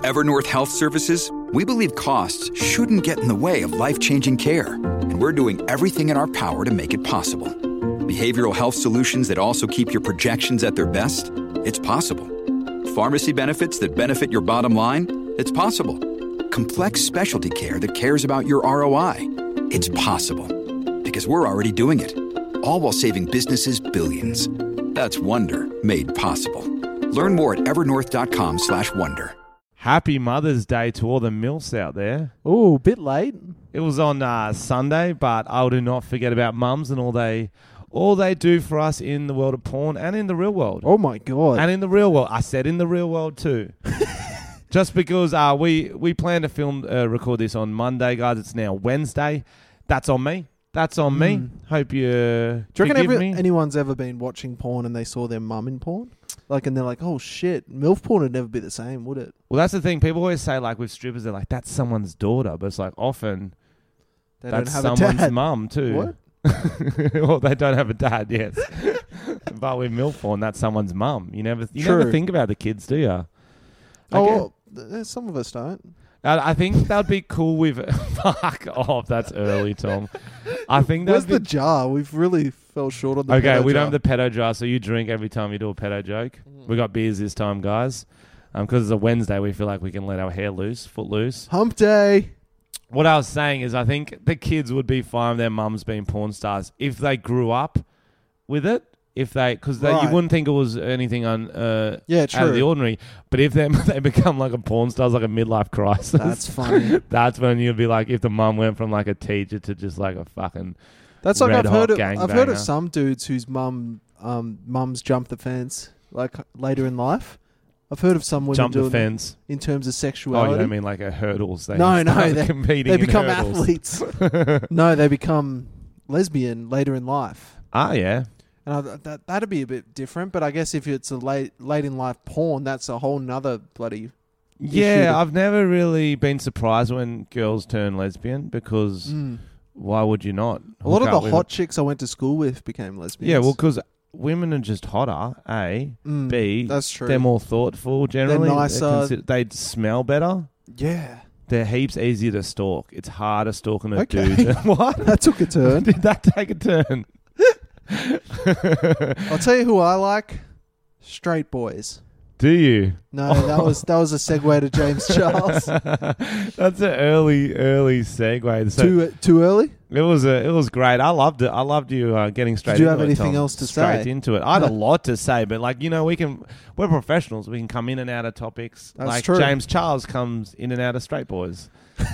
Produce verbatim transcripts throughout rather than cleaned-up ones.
Evernorth Health Services, we believe costs shouldn't get in the way of life-changing care, and we're doing everything in our power to make it possible. Behavioral health solutions that also keep your projections at their best? It's possible. Pharmacy benefits that benefit your bottom line? It's possible. Complex specialty care that cares about your R O I? It's possible. Because we're already doing it. All while saving businesses billions. That's Wonder made possible. Learn more at evernorth.com slash wonder. Happy Mother's Day to all the MILFs out there. Oh, a bit late. It was on uh, Sunday, but I do not forget about mums and all they all they do for us in the world of porn and in the real world. Oh, my God. And in the real world. I said in the real world too. Just because uh, we, we plan to film, uh, record this on Monday, guys. It's now Wednesday. That's on me. That's on mm. me. Hope you uh, Do you reckon forgive ever, me. anyone's ever been watching porn and they saw their mum in porn? Like, and they're like, oh, shit. MILF porn would never be the same, would it? Well, that's the thing. People always say, like, with strippers, they're like, that's someone's daughter. But it's like, often, they that's don't have someone's a dad. mum, too. What? Well, they don't have a dad, yes. But with MILF porn, that's someone's mum. You never you True. never think about the kids, do you? Oh, well, th- some of us don't. I, I think that'd be cool with... Fuck off, that's early, Tom. I think Where's that'd the be... jar? We've really fell short on the Okay, pedo we jar. don't have the pedo jar, so you drink every time you do a pedo joke. Mm. We got beers this time, guys. Because um, it's a Wednesday, we feel like we can let our hair loose, foot loose. Hump day. What I was saying is I think the kids would be fine with their mums being porn stars if they grew up with it. If they, because Right. you wouldn't think it was anything un, uh, Yeah, out of the true. ordinary. But if they they become like a porn star, it's like a midlife crisis. That's funny. That's when you'd be like, if the mum went from like a teacher to just like a fucking That's like red I've heard hot of, I've heard of gangbanger. some dudes whose mum um mums jump the fence like later in life. I've heard of some women jump the doing fence. that in terms of Oh, sexuality. you don't mean like a hurdles? They No, no, start they- competing they in become hurdles. athletes. No, they become lesbian later in life. Ah, yeah. And I, that that'd be a bit different, but I guess if it's a late late in life porn, that's a whole nother bloody. issue Yeah, to- I've never really been surprised when girls turn lesbian because Mm. why would you not? A lot hook of up the with hot a- chicks I went to school with became lesbians. Yeah, well, because women are just hotter, A. Mm, B. that's true. They're more thoughtful generally. They're nicer. consi- they smell better. Yeah, They're heaps easier to stalk. It's harder stalking a Okay. dude. What? that took a turn. Did that take a turn? I'll tell you who I like: straight boys. Do you? No, that was that was a segue to James Charles. That's an early, early segue. So too too early. It was a, it was great. I loved it. I loved you uh, getting straight. Did you into have it, anything Tom. else to straight say? into it? I had a lot to say, but like you know, we can. We're professionals. We can come in and out of topics. That's like true. James Charles comes in and out of straight boys,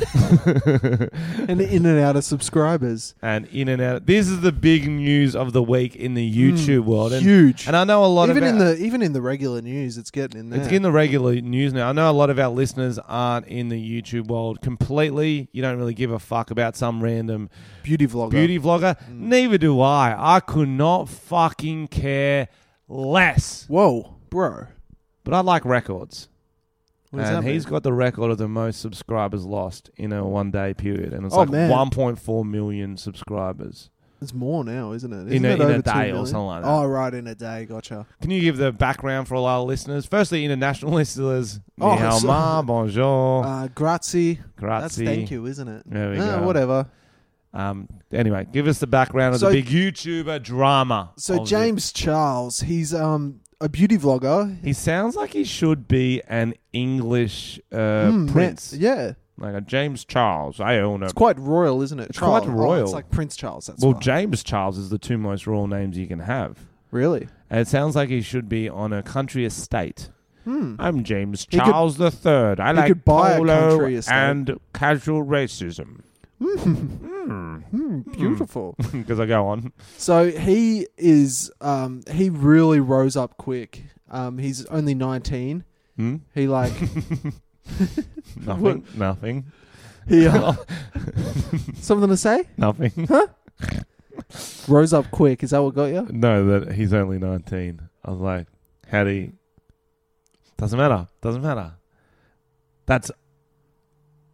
And in and out of subscribers. and in and out. This is the big news of the week in the YouTube Mm, world. And, huge. And I know a lot even of in our, the even in the regular news, it's getting in there. it's in the regular news now. I know a lot of our listeners aren't in the YouTube world completely. You don't really give a fuck about some random beauty vlogger. beauty vlogger. Mm. Neither do I. I could not fucking care less. Whoa, bro. But I like records. What does And that he's mean? got the record of the most subscribers lost in a one day period. And it's Oh, like man. one point four million subscribers. It's more now, isn't it? In Isn't a- it in a over two day or million? something like that. Oh, right, in a day. Gotcha. Can you give the background for all our listeners? Firstly, international listeners. Oh, Ni hao so- ma, bonjour, Uh, grazie. grazie. That's thank you, isn't it? There we Uh, go. Whatever. Um, anyway, give us the background of So- the big YouTuber drama. So of the- James Charles, he's um a beauty vlogger. He sounds like he should be an English uh, Mm, man, prince. yeah, Like a James Charles. I own a... it's quite royal, isn't it? It's Charles. quite Oh, royal. it's like Prince Charles. That's well, why. James Charles is the two most royal names you can have. Really? And it sounds like he should be on a country estate. Hmm. I'm James He could- Charles the Third. I he like could buy a polo country estate. and casual racism. Hmm, beautiful. Because I go on. So he is, um, he really rose up quick. Um, he's only nineteen. Hmm? He like, Nothing. Nothing. he, uh, something to say? Nothing. Rose up quick. Is that what got you? No, that he's only nineteen. I was like, how do you... Doesn't matter. Doesn't matter. That's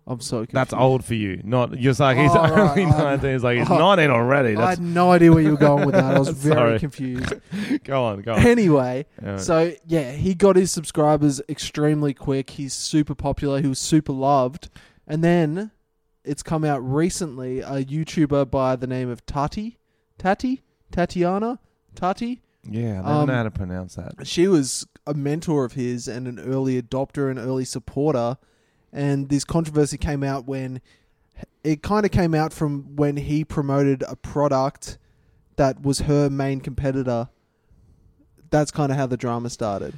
I'm so confused. That's old for you. Not just like he's Oh, right. only I'm- nineteen. He's like he's oh, nineteen already. I That's, had no idea where you were going with that. I was very Sorry. confused. go on, go on. Anyway, Yeah. so yeah, he got his subscribers extremely quick. He's super popular. He was super loved. And then it's come out recently, a YouTuber by the name of Tati, Tati, Tatiana, Tati. yeah, I never um, know how to pronounce that. She was a mentor of his and an early adopter and early supporter. And this controversy came out when it kind of came out from when he promoted a product that was her main competitor. That's kind of how the drama started.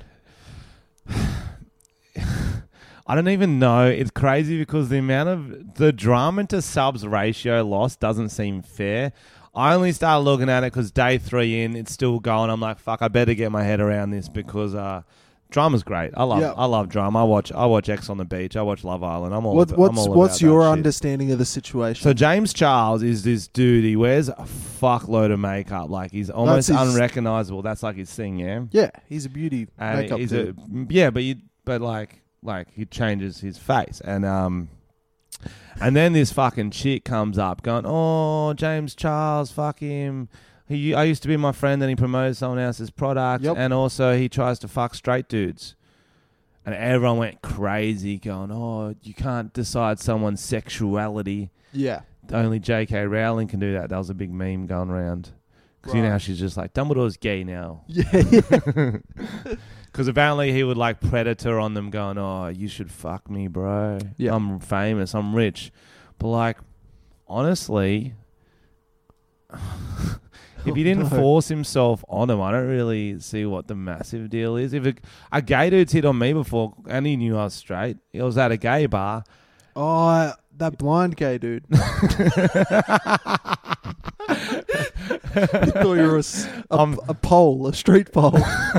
I don't even know. It's crazy because the amount of the drama to subs ratio loss doesn't seem fair. I only started looking at it because day three in, it's still going. I'm like, fuck, I better get my head around this because uh, drama's great. I love, Yeah. I love drama. I watch, I watch X on the Beach. I watch Love Island. I'm all. What, about, what's I'm all what's about your that shit. understanding of the situation? So James Charles is this dude. He wears a fuckload of makeup. Like he's almost That's his- unrecognizable. That's like his thing, yeah. yeah, he's a beauty And makeup he's dude. a yeah, but you but like like he changes his face and um and then this fucking chick comes up going, oh, James Charles, fuck him. He I used to be my friend and he promoted someone else's product Yep. and also he tries to fuck straight dudes. And everyone went crazy going, oh, you can't decide someone's sexuality. Yeah. Only J K Rowling can do that. That was a big meme going around. Because you know Right. how she's just like, Dumbledore's gay now. Yeah. yeah. Because apparently he would like predator on them going, oh, you should fuck me, bro. Yeah. I'm famous. I'm rich. But like, honestly, if he didn't Oh, no. force himself on him, I don't really see what the massive deal is. If a, a gay dude's hit on me before and he knew I was straight, he was at a gay bar. Oh, that blind gay dude. He thought you were a, s- a, Um, a pole, a street pole.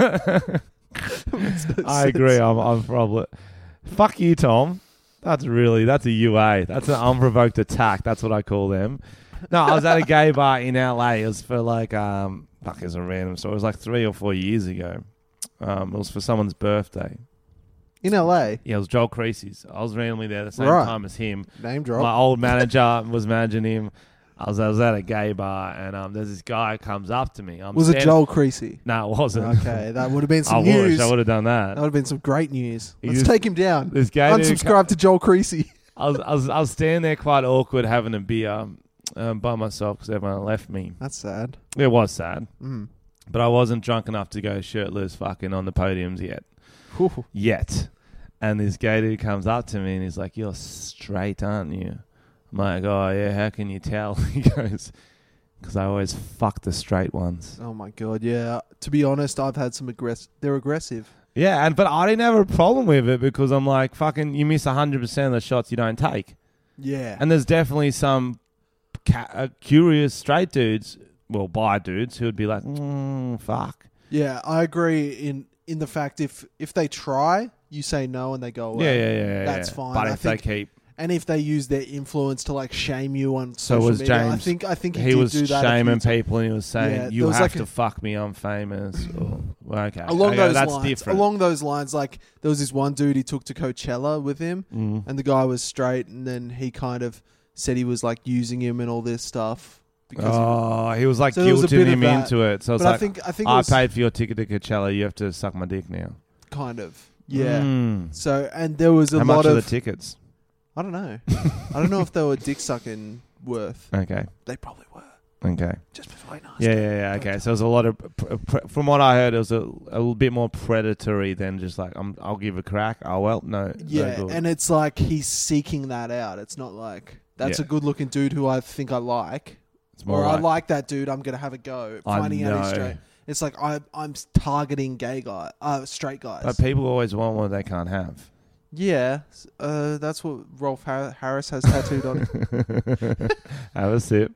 I agree. I'm, I'm probably. Fuck you, Tom. That's really, that's a U A. That's an unprovoked attack. That's what I call them. No, I was at a gay bar in L A. It was for like, um, fuck, it's a random story. It was like three or four years ago. Um, it was for someone's birthday. In L A. Yeah, it was Joel Creasy's. I was randomly there at the same Right. time as him. Name drop. My old manager was managing him. I was, I was at a gay bar, and um, there's this guy who comes up to me. I'm Was it standing- Joel Creasy? No, it wasn't. Okay, that would have been I some wish news. I would have done That that. would have been some great news. He Let's just- take him down. This gay dude Unsubscribe to Joel Creasy. I was, I was I was standing there quite awkward having a beer um, by myself because everyone left me. That's sad. It was sad, Mm. but I wasn't drunk enough to go shirtless fucking on the podiums yet. Whew. Yet. And this gay dude comes up to me and he's like, you're straight, aren't you? I'm like, oh, yeah, how can you tell? He goes, because I always fuck the straight ones. Oh my god, yeah. To be honest, I've had some aggressive. They're aggressive. Yeah, and but I didn't have a problem with it because I'm like, fucking, you miss one hundred percent of the shots you don't take. Yeah. And there's definitely some ca- uh, curious straight dudes, well, bi dudes, who would be like, mm, fuck. Yeah, I agree in in the fact if if they try, you say no and they go away. Yeah, yeah, yeah. yeah That's yeah. fine. But I if they think- keep, And if they use their influence to like shame you on So social was media, I James- think I think he, he did was do that a few shaming times. people and he was saying, Yeah, you there was have like to a- fuck me, I'm famous. Or, well, okay. Along okay, those that's lines, different. along those lines, like there was this one dude he took to Coachella with him, Mm. and the guy was straight, and then he kind of said he was like using him and all this stuff because. he- Oh, he was like So there was a guilting bit of him that. into it. So it's but I like, think I think it I was paid for your ticket to Coachella, you have to suck my dick now. kind of yeah. Mm. So and there was a How lot much of are the tickets? I don't know. I don't know if they were dick sucking worth. Okay. They probably were. Okay. Just before I asked. Yeah, yeah, yeah. Okay, so there's a lot of, pr- pr- from what I heard, it was a, a little bit more predatory than just like, I'm, I'll give a crack. Oh well, no. Yeah, no good. and it's like he's seeking that out. It's not like that's Yeah. a good-looking dude who I think I like, it's more or I like, like that dude. I'm gonna have a go I finding out he's know. straight. It's like I, I'm targeting gay guy, uh, straight guys. But people always want what they can't have. yeah, uh, that's what Rolf Har- Harris has tattooed on him. Have a sip.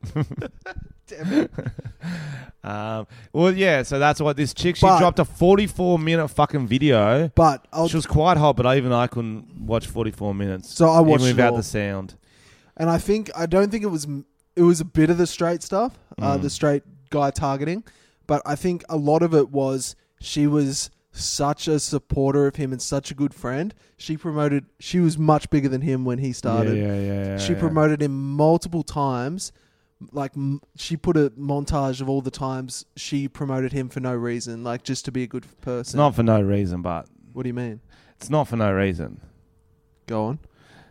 Damn it. um, well, yeah. So that's what this chick. She But- dropped a forty-four minute fucking video. But I'll, She was quite hot, but even I couldn't watch forty-four minutes. so I watched even it without all. the sound. And I think I don't think it was it was a bit of the straight stuff, uh, Mm. the straight guy targeting, but I think a lot of it was she was such a supporter of him and such a good friend. She promoted. She was much bigger than him when he started. Yeah, yeah, yeah. yeah she yeah. promoted him multiple times. Like m- she put a montage of all the times she promoted him for no reason, like just to be a good person. It's not for no reason, but What do you mean? it's not for no reason. Go on.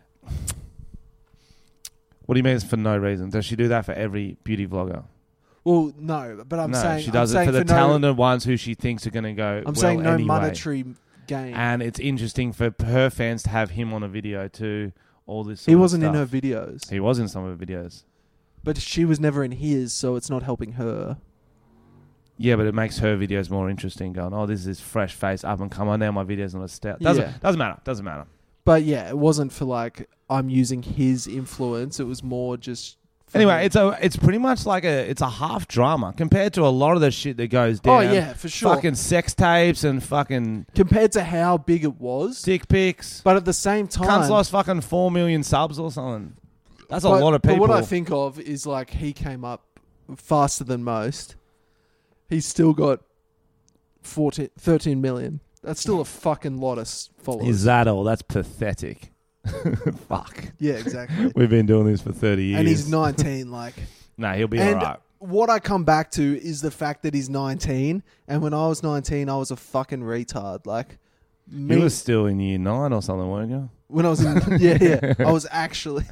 What do you mean it's for no reason? Does she do that for every beauty vlogger? Well, no, but I'm no, saying she does I'm it for the no, talented ones who she thinks are going to go. I'm well saying no anyway. monetary gain. And it's interesting for her fans to have him on a video too. All this. Sort He of wasn't in stuff. her videos, He was in some of her videos. but she was never in his, so it's not helping her. Yeah, but it makes her videos more interesting. Going, oh, this is this fresh face up and come on now. My video's not a stout. Doesn't Yeah. doesn't matter. Doesn't matter. But yeah, it wasn't for like I'm using his influence. It was more just. for Anyway, me. it's a it's pretty much like a it's a half drama compared to a lot of the shit that goes down. Oh yeah, for sure. Fucking sex tapes and fucking Compared to how big it was, dick pics. but at the same time, Cunt's lost fucking four million subs or something. That's a but- lot of people. But what I think of is like he came up faster than most. He's still got fourteen, thirteen million. That's still a fucking lot of s- followers. Is that all? That's pathetic. Fuck. Yeah, exactly. We've been doing this for thirty years. And he's nineteen, like. Nah, he'll be And alright. what I come back to is the fact that he's nineteen, and when I was nineteen, I was a fucking retard. Like, me, You were still in year nine or something, weren't you? when I was in, yeah, yeah, I was actually,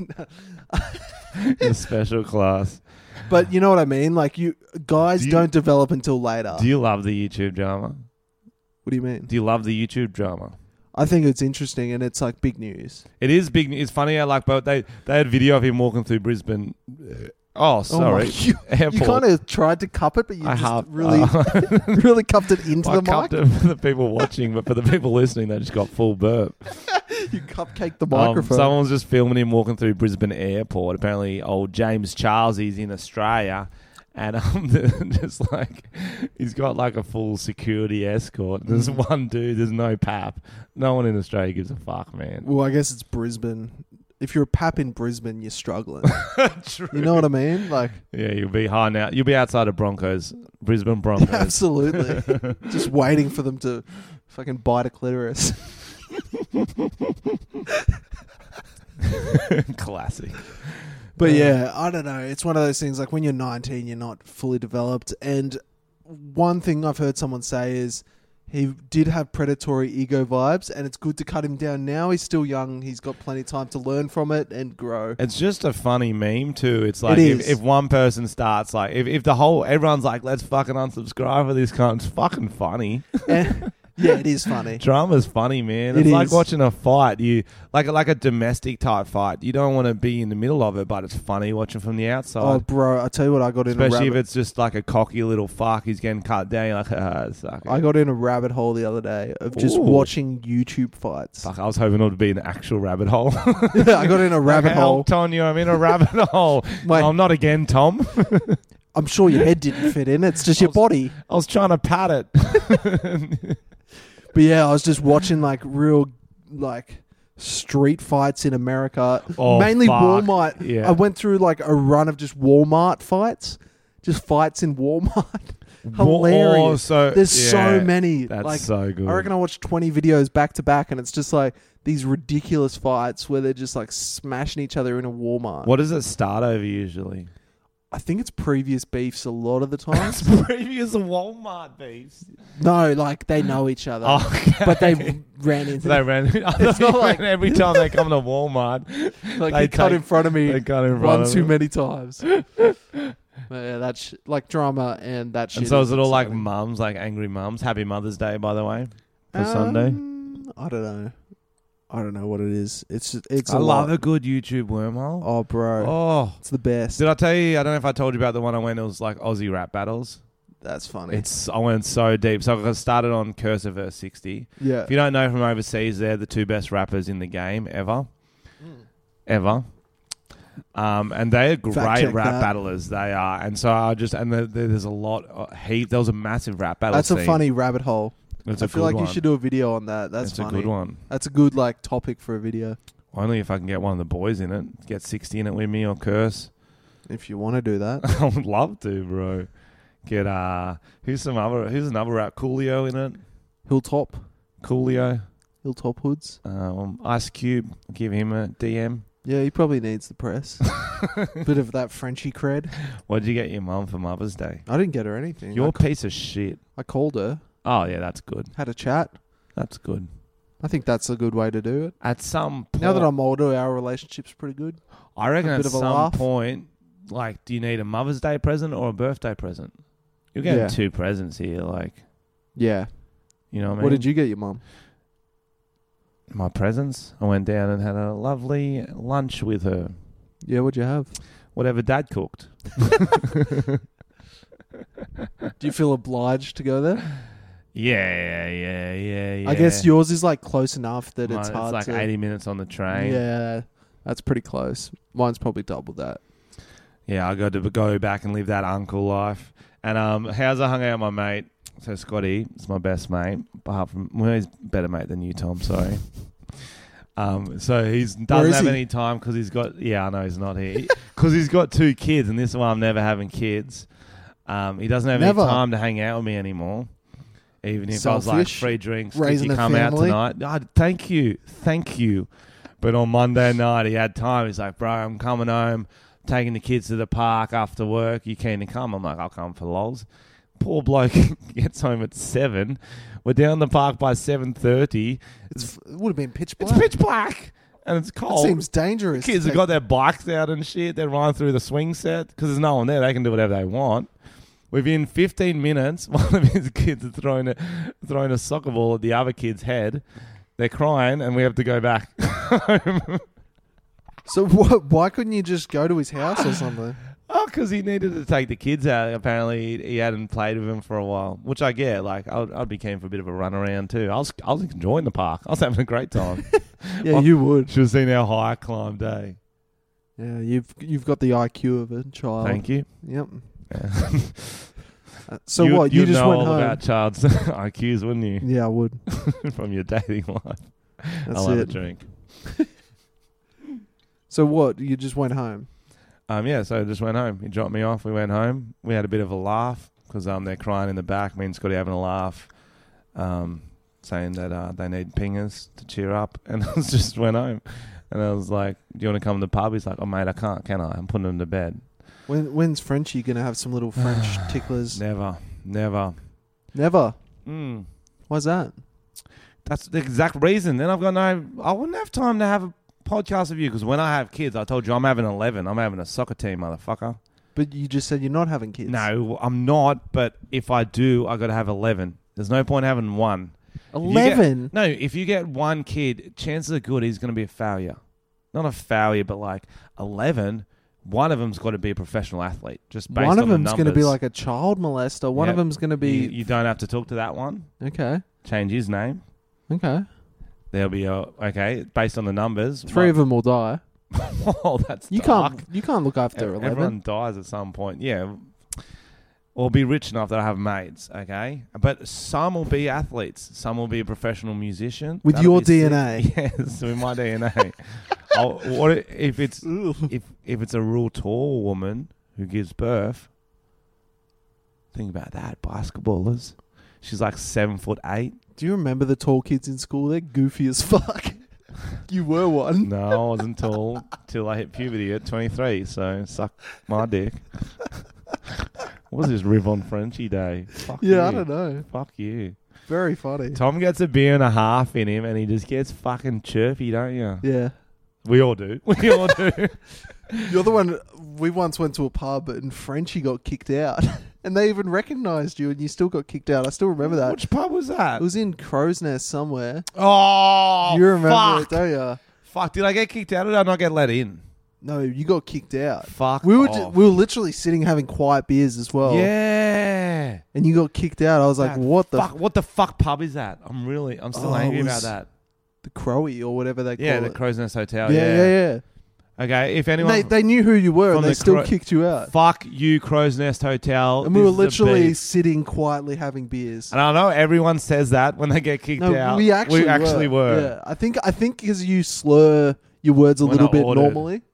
In special class. but you know what I mean. Like, you guys Do you- don't develop until later. Do you love the YouTube drama? What do you mean? Do you love the YouTube drama? I think it's interesting, and it's like big news. It is big. It's funny how like, but they they had video of him walking through Brisbane. Oh, sorry, Oh my- you, airport. you kind of tried to cup it, but you I just have really, uh, really cupped it into I the cupped mic. it for the people watching, but for the people listening, they just got full burp. You cupcaked the Um, microphone. someone was just filming him walking through Brisbane Airport. Apparently, old James Charles, he's in Australia. And um, just like, he's got like a full security escort. There's Mm. one dude, there's no pap. No one in Australia gives a fuck, man. Well, I guess it's Brisbane. If you're a pap in Brisbane, you're struggling. True. You know what I mean? Like, Yeah, you'll be high now. You'll be outside of Broncos, Brisbane Broncos. absolutely. Just waiting for them to fucking bite a clitoris. Classic. But yeah, I don't know. It's one of those things like when you're nineteen, you're not fully developed. And one thing I've heard someone say is he did have predatory ego vibes, and it's good to cut him down now. He's still young. He's got plenty of time to learn from it and grow. It's just a funny meme too. It's like It if, is. if one person starts like if, if the whole everyone's like let's fucking unsubscribe for this cunt. It's fucking funny. And, yeah, it is funny. Drama's funny, man. It It's like is. watching a fight. You like like a domestic type fight. You don't want to be in the middle of it, but it's funny watching from the outside. Oh, bro, I tell you what, I got in a Especially if rabbit. it's just like a cocky little fuck. He's getting cut down. You're like, ah, suck it. I got in a rabbit hole the other day of just Ooh. watching YouTube fights. Fuck, I was hoping it would be an actual rabbit hole. Yeah, I got in a rabbit hole. Help, Tonya, I'm in a rabbit hole. Mate. No, I'm not again, Tom. I'm sure your head didn't fit in. It's just your body. I was trying to pat it. But yeah, I was just watching like real like street fights in America. Oh, Mainly fuck. Walmart. Yeah. I went through like a run of just Walmart fights. Just fights in Walmart. Hilarious. Oh, so, There's yeah, so many. That's like so good. I reckon I watched twenty videos back to back, and it's just like these ridiculous fights where they're just like smashing each other in a Walmart. What does it start over usually? I think it's previous beefs a lot of the time. Previous Walmart beefs. No, like they know each other, Okay. but they ran into They ran. It's not like- every time they come to Walmart, like they he cut take- in front of me they cut in front one of too them. many times. But yeah, that's sh- like drama and that shit. And so is it all like exciting. mums, like angry mums? Happy Mother's Day, by the way, for Sunday. Um, I don't know. I don't know what it is. It's just, it's. I a love lot. a good YouTube wormhole. Oh, bro, Oh, it's the best. did I tell you? I don't know if I told you about the one I went. It was like Aussie rap battles. That's funny. It's I went so deep. So I started on Cursor verse sixty. yeah. If you don't know from overseas, they're the two best rappers in the game ever, ever. Um, and they're great check rap that. battlers. They are, and so I just and the, the, there's a lot. Uh, heap. There was a massive rap battle. That's a scene. funny rabbit hole. It's I a feel good like one. you should do a video on that. That's it's funny. a good one. That's a good like topic for a video. Only if I can get one of the boys in it. Get sixty in it with me or Curse. If you want to do that. I would love to, bro. Get uh, who's some other? Who's another rap? Coolio in it. Hilltop. Coolio, Hilltop Hoods. um, Ice Cube. Give him a D M. Yeah, he probably needs the press. Bit of that Frenchie cred. What did you get your mum for Mother's Day? I didn't get her anything. You're I, a piece of shit. I called her, Oh, yeah, that's good. had a chat. That's good. I think that's a good way to do it. At some point, Now that I'm older, our relationship's pretty good. I reckon a at bit of a some laugh. point, like, do you need a Mother's Day present or a birthday present? You're getting Yeah. two presents here, like, Yeah. you know what I mean? What did you get your mum? My presents? I went down and had a lovely lunch with her. Yeah, what'd you have? Whatever Dad cooked. Do you feel obliged to go there? Yeah, yeah, yeah, yeah. I guess yours is like close enough that Mine- it's hard like to... eighty minutes on the train. Yeah, that's pretty close. Mine's probably double that. Yeah, I got to go back and live that uncle life. And um, how's I hung out with my mate? So Scotty is my best mate, apart from well, he's a better mate than you, Tom. Sorry. Um, so he Where doesn't is have he? any time because he's got. Yeah, I know he's not here because he's got two kids, and this is why I'm never having kids. Um, he doesn't have Never. any time to hang out with me anymore. Even if I was like Selfish. free drinks, Raising could you a come out family. tonight? Oh, thank you, thank you. But on Monday night, he had time. He's like, bro, I'm coming home, taking the kids to the park after work. You keen to come? I'm like, I'll come for lols. Poor bloke gets home at seven. We're down the park by seven thirty. It's, it would have been pitch black. It's pitch black and it's That cold. seems dangerous. Kids to have got their bikes out and shit. They're running through the swing set because there's no one there. They can do whatever they want. Within fifteen minutes, one of his kids is throwing a, throwing a soccer ball at the other kid's head. They're crying and we have to go back home. So what, why couldn't you just go to his house or something? Oh, because he needed to take the kids out. Apparently, he, he hadn't played with them for a while, which I get. Like, I'd, I'd be keen for a bit of a run around too. I was, I was enjoying the park. I was having a great time. Yeah, Well, you would. Should have seen how high I climbed, eh? Yeah, you've you've got the I Q of a child. Thank you. Yep. Yeah. Uh, so you, what? You you'd just know went all home. about child's I Qs, wouldn't you? Yeah, I would. From your dating life. That's I'll have a it. drink. So what? You just went home. Um, yeah, so I just went home. He dropped me off. We went home. We had a bit of a laugh because um, they're crying in the back. Me and Scotty having a laugh, um, saying that uh, they need pingers to cheer up. And I just went home. And I was like, do you want to come to the pub? He's like, oh, mate, I can't, can I? I'm putting him to bed. When when's Frenchie gonna have some little French ticklers? Never, never. Never. Mm. Why's that? That's the exact reason. Then I've got no... I wouldn't have time to have a podcast with you because when I have kids, I told you I'm having eleven. I'm having a soccer team, motherfucker. But you just said you're not having kids. No, I'm not. But if I do, I got to have eleven. There's no point having one. If you get- Eleven. no, if you get one kid, chances are good he's going to be a failure. Not a failure, but like eleven. One of them's got to be a professional athlete. Just based One on of the them's going to be numbers. like a child molester. One Yep. of them's going to be You, you don't have to talk to that one. okay. Change his name. Okay. There'll be a okay based on the numbers. Three of them will die. Oh, that's You dark. can't. You can't look after Ev- eleven. Everyone dies at some point. Yeah. Or be rich enough that I have mates, okay? But some will be athletes. Some will be a professional musician. With That'll your be D N sick. A. Yes, with my D N A. Oh, what i- if it's if if it's a real tall woman who gives birth? Think about that, basketballers. She's like seven foot eight. Do you remember the tall kids in school? They're goofy as fuck. You were one. No, I wasn't tall till I hit puberty at twenty-three. So suck my dick. What was this Riv on Frenchie Day? Fuck Yeah, you. I don't know. Fuck you. Very funny. Tom gets a beer and a half in him and he just gets fucking chirpy, don't you? Yeah. We all do. We all do. You're the one. We once went to a pub and Frenchie got kicked out, and they even recognised you, and you still got kicked out. I still remember that. Which pub was that? It was in Crow's Nest somewhere. Oh, you remember fuck. it, don't you? Fuck, did I get kicked out or did I not get let in? No, you got kicked out. Fuck We were off. ju- we were literally sitting having quiet beers as well. Yeah. And you got kicked out. I was like, That what the fuck? What the fuck pub is that? I'm really, I'm still Oh, angry it about was- that. the Crowy or whatever they Yeah, call the it. Crow's Nest Hotel. yeah, yeah, yeah. Okay, if And anyone... they they knew who you were, from and they the still Cro- kicked you out. Fuck you, Crow's Nest Hotel. And we This were is the literally beef. sitting quietly having beers. And I know everyone says that when they get kicked No, out. we actually we actually were. Yeah, I think I think because you slur your words a When little I bit ordered. normally.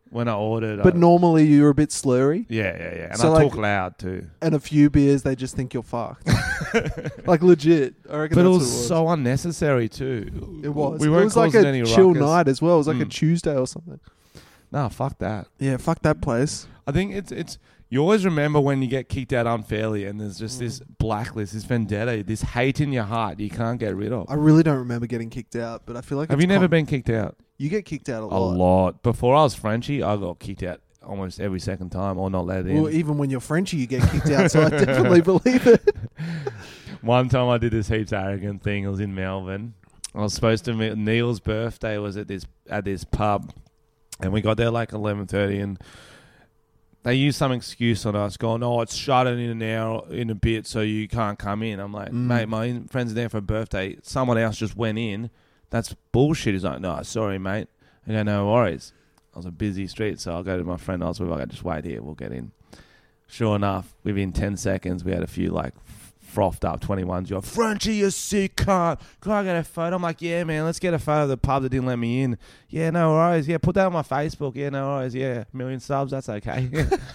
when I ordered. But I, normally you're a bit slurry. Yeah, yeah, yeah. And So, I like- talk loud too. And a few beers, they just think you're fucked. Like legit. I reckon But that's it what was, so unnecessary too. It was. We it weren't was like causing a any chill ruckus. night as well. It was like a Mm. Tuesday or something. Nah, fuck that. Yeah, fuck that place. I think it's it's. You always remember when you get kicked out unfairly, and there's just Mm. this blacklist, this vendetta, this hate in your heart you can't get rid of. I really don't remember getting kicked out, but I feel like Have it's you never con- been kicked out? You get kicked out a A lot. lot. Before I was Frenchie, I got kicked out almost every second time, or not let in. Well, even when you're Frenchie, you get kicked out. So I definitely believe it. One time I did this heaps arrogant thing. I was in Melbourne. I was supposed to meet Neil's birthday was at this at this pub, and we got there like eleven thirty, and they used some excuse on us, going, "Oh, it's shutting in an hour in a bit, so you can't come in." I'm like, Mm. "Mate, my friend's there for a birthday. Someone else just went in. That's bullshit." He's like, "No, sorry, mate." I go, "No worries." I was a busy street, so I'll go to my friend. I was with, I go, "Just wait here, we'll get in." Sure enough, within ten seconds, we had a few like frothed up twenty-ones. You're Frenchie, you sick cunt. Can I get a photo? I'm like, yeah, man, let's get a photo of the pub that didn't let me in. Yeah, no worries. Yeah, put that on my Facebook. Yeah, no worries. Yeah, million subs, that's okay.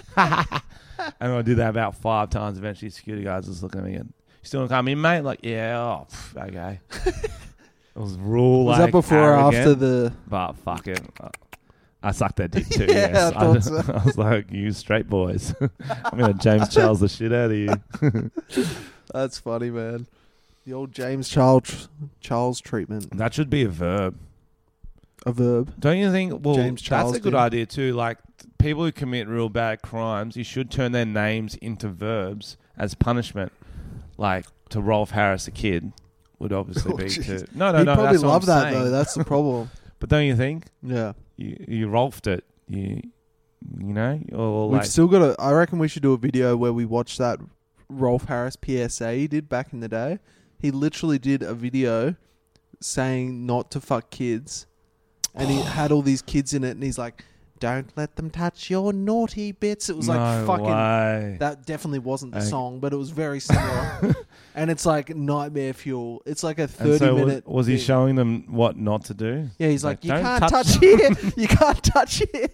And I did that about five times. Eventually, security guys was looking at me and, "You still want to come in, mate?" Like, yeah, oh, pff, okay. It was rule Was like that before or arrogant, after the... But fuck it. I sucked that dick too. Yeah, yes. I thought so. I was like, "You straight boys." I'm gonna James Charles the shit out of you. That's funny, man. The old James Charles Charles treatment. That should be a verb, A verb. don't you think? Well, James that's Charles a good did. idea too. Like people who commit real bad crimes, you should turn their names into verbs as punishment. Like to Rolf Harris, a kid, would obviously Oh, be jeez. to. No, no, He'd no. probably that's what love I'm that, saying. though. That's the problem. But don't you think Yeah. you you Rolfed it? You you know, or We've like still got a... I reckon we should do a video where we watch that Rolf Harris P S A he did back in the day. He literally did a video saying not to fuck kids. And he had all these kids in it, and he's like, "Don't let them touch your naughty bits." It was like no fucking... way. That definitely wasn't the Okay. song, but it was very similar. And it's like nightmare fuel. It's like a And thirty so minute. was, was he thing. showing them what not to do? Yeah, he's like, Like, you "Don't can't touch-" touch, here. You can't touch here.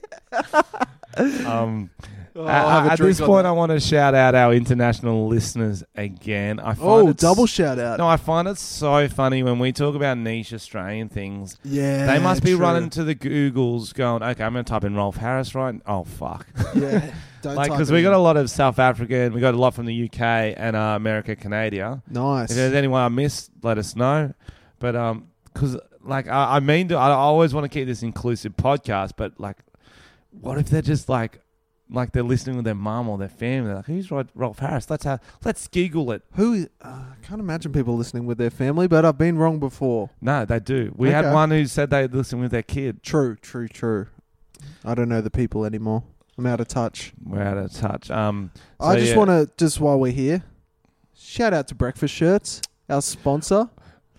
Um, Oh, uh, I'll have a at drink this on point, that. I want to shout out our international listeners again. I find Oh, it's- double shout out. No, I find it so funny when we talk about niche Australian things. Yeah, They must be true. running to the Googles going, okay, I'm going to type in Rolf Harris, right? Oh, fuck. Yeah, don't like, type because it we in. got a lot of South African, we got a lot from the U K and uh, America, Canada. Nice. If there's anyone I missed, let us know. But, um, because, like, I, I mean, to, I always want to keep this inclusive podcast, but, like, what if they're just, like, like they're listening with their mum or their family? They're like, who's Rod- Rolf Harris? Let's have, let's Google it. Who? Uh, I can't imagine people listening with their family, but I've been wrong before. No, they do. We had Okay. one who said they listen with their kid. True, true, true. I don't know the people anymore. I'm out of touch. We're out of touch. Um, I so just yeah. want to, just while we're here, shout out to Breakfast Shirts, our sponsor.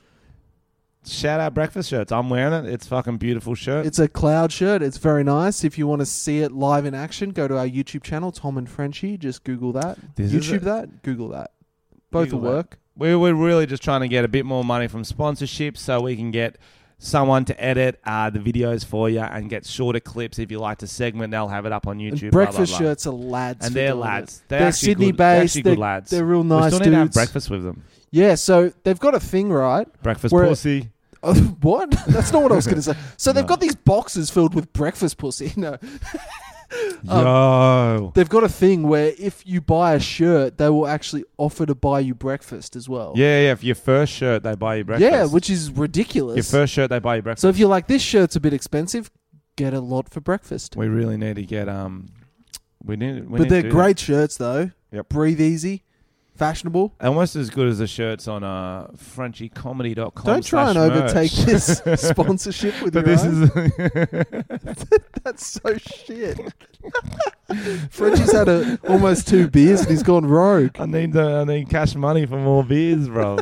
Shout out breakfast shirts. I'm wearing it. It's fucking beautiful shirt. It's a cloud shirt. It's very nice. If you want to see it live in action, go to our YouTube channel, Tom and Frenchie. Just Google that. This is YouTube it. that. Google that. Both Google will that. work. We're, we're really just trying to get a bit more money from sponsorships so we can get someone to edit uh, the videos for you and get shorter clips. If you like to segment, they'll have it up on YouTube. And blah, breakfast blah, blah. shirts are lads. And for they're doing lads. it. They're, They're actually Sydney good, they're based. actually They're, good lads. they're real we nice still need to have dudes. breakfast with them. Yeah, so they've got a thing, right? Breakfast Where- pussy. Oh, what? That's not what I was going to say. So they've No. got these boxes filled with breakfast pussy. No. Um, Yo. They've got a thing where if you buy a shirt, they will actually offer to buy you breakfast as well. Yeah, yeah. For your first shirt, they buy you breakfast. Yeah, which is ridiculous. Your first shirt, they buy you breakfast. So if you're like, this shirt's a bit expensive, get a lot for breakfast. We really need to get um, we need. We but need they're to do great shirts, though. Yep. Breathe easy, fashionable. that. Almost as good as the shirts on uh Frenchie Comedy dot com. Don't try and slash overtake merch. this sponsorship with But your this own. is That's so shit. Frenchie's had a, almost two beers and he's gone rogue. I need the I need cash money for more beers, bro.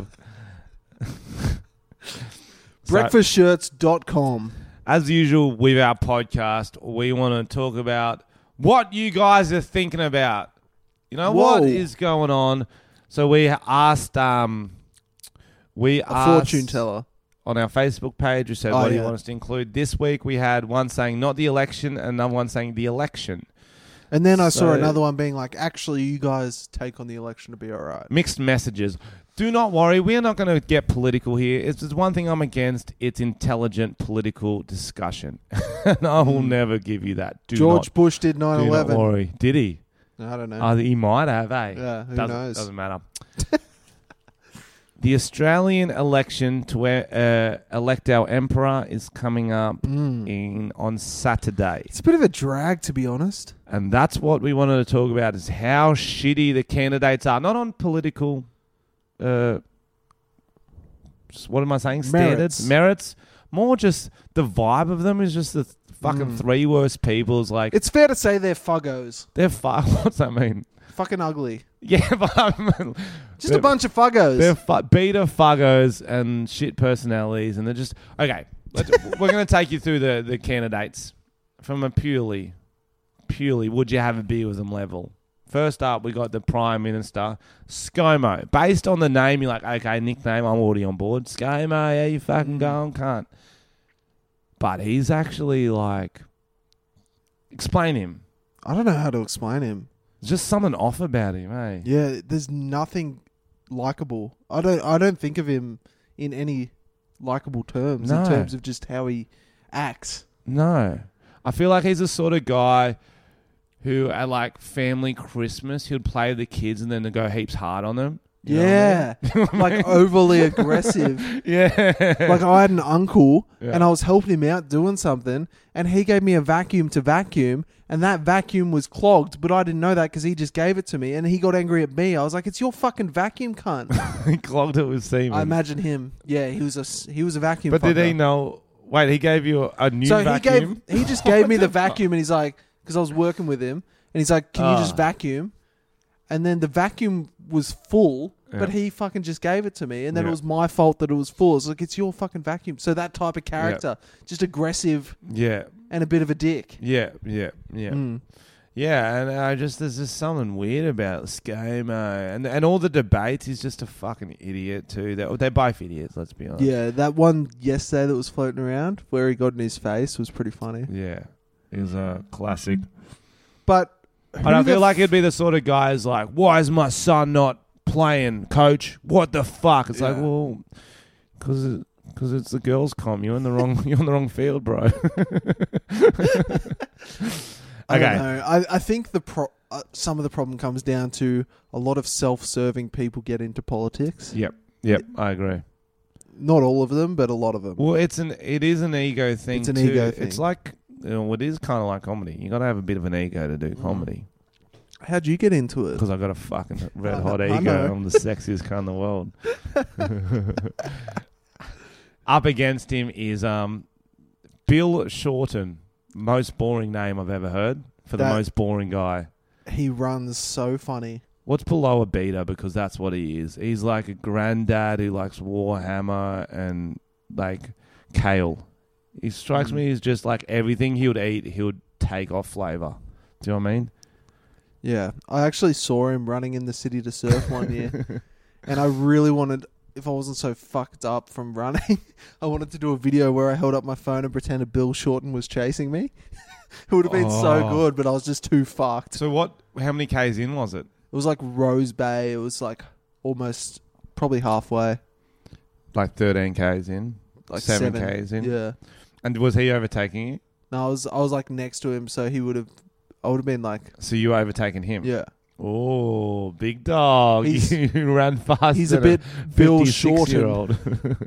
breakfast shirts dot com. As usual with our podcast, we want to talk about what you guys are thinking about. You know Whoa. what is going on? So we asked um we A asked fortune teller. on our Facebook page. We said, Oh, what do yeah. you want us to include? This week we had one saying not the election and another one saying the election. And then I So- saw another one being like, actually, you guys take on the election to be all right. Mixed messages. Do not worry. We are not going to get political here. It's just one thing I'm against. It's intelligent political discussion. And I will Mm. never give you that. Do George not, Bush did nine do not eleven. worry. Did he? I don't know. Oh, he might have, eh? yeah, who doesn't, knows? Doesn't matter. The Australian election to uh, elect our emperor is coming up Mm. in on Saturday. It's a bit of a drag, to be honest. And that's what we wanted to talk about, is how shitty the candidates are. Not on political, uh, s- what am I saying? Standards? Merits. Merits. More just the vibe of them is just the th- fucking Mm. three worst people. Is like, It's fair to say they're fuggos. they're fu- What's that mean? Fucking ugly. Yeah, but I mean, Just they're- a bunch of fuggos. They're fu- beta fuggos and shit personalities, and they're just okay. Let's, we're going to take you through the, the candidates from a purely, purely would you have a beer with them level. First up, we got the Prime Minister, ScoMo. Based on the name, you're like, okay, nickname, I'm already on board. ScoMo, how you fucking going, cunt? But he's actually like, explain him. I don't know how to explain him. There's just something off about him, eh? Yeah, there's nothing likable. I don't. I don't think of him in any likable terms. No. In terms of just how he acts. No. I feel like he's the sort of guy who at like family Christmas, he'd play with the kids and then they'd go heaps hard on them. You know what I Yeah, mean? like overly aggressive. Yeah. Like I had an uncle Yeah. and I was helping him out doing something, and he gave me a vacuum to vacuum, and that vacuum was clogged, but I didn't know that because he just gave it to me, and he got angry at me. I was like, "It's your fucking vacuum, cunt." He clogged it with semen. I imagine him. Yeah, he was a s- he was a vacuum. but did he fucker. know? Wait, he gave you a, a new So vacuum? he gave he just gave me the vacuum, and he's like, because I was working with him, and he's like, "Can you Ah. just vacuum?" And then the vacuum was full, but Yeah. he fucking just gave it to me, and then Yeah. it was my fault that it was full. It's like, it's your fucking vacuum. So that type of character, just aggressive Yeah. and a bit of a dick. Yeah. Yeah. Yeah. Mm. Yeah. And I just, there's just something weird about ScoMo. And, and all the debates, he's just a fucking idiot too. They're, they're both idiots, let's be honest. Yeah, that one yesterday that was floating around where he got in his face was pretty funny. Yeah. It was a classic. But And I who the feel like f- he'd be the sort of guy who's like, why is my son not playing, coach? What the fuck? It's like, Yeah. well, because it, cause it's the girls' com. You're in the wrong. You're on the wrong field, bro. I don't Okay. know. I, I think the pro- uh, some of the problem comes down to a lot of self-serving people get into politics. Yep. Yep. I agree. Not all of them, but a lot of them. Well, it's an it is an ego thing. It's an too. ego thing. It's like you know, it is kind of like comedy. You got to have a bit of an ego to do Mm. comedy. How'd you get into it? Because I got a fucking red I hot know- I ego. know. I'm the sexiest cunt in the world. Up against him is um, Bill Shorten. Most boring name I've ever heard for the That- most boring guy. He runs so funny. What's below a beta? Because that's what he is. He's like a granddad who likes Warhammer and like kale. He strikes Mm. me as just like everything he would eat, he would take off flavor. Do you know what I mean? Yeah, I actually saw him running in the city to surf one year, and I really wanted, if I wasn't so fucked up from running, I wanted to do a video where I held up my phone and pretended Bill Shorten was chasing me. It would have been so Oh. good, but I was just too fucked. So what? How many Ks in was it? It was like Rose Bay. It was like almost, probably halfway. Like thirteen Ks in, Like seven, seven. Ks in. Yeah. And was he overtaking you? No, I was I was like next to him, so he would have. I would have been like, So you were overtaking him? yeah. Oh, big dog! He's- You ran fast. He's a bit Bill Shorten. Year old.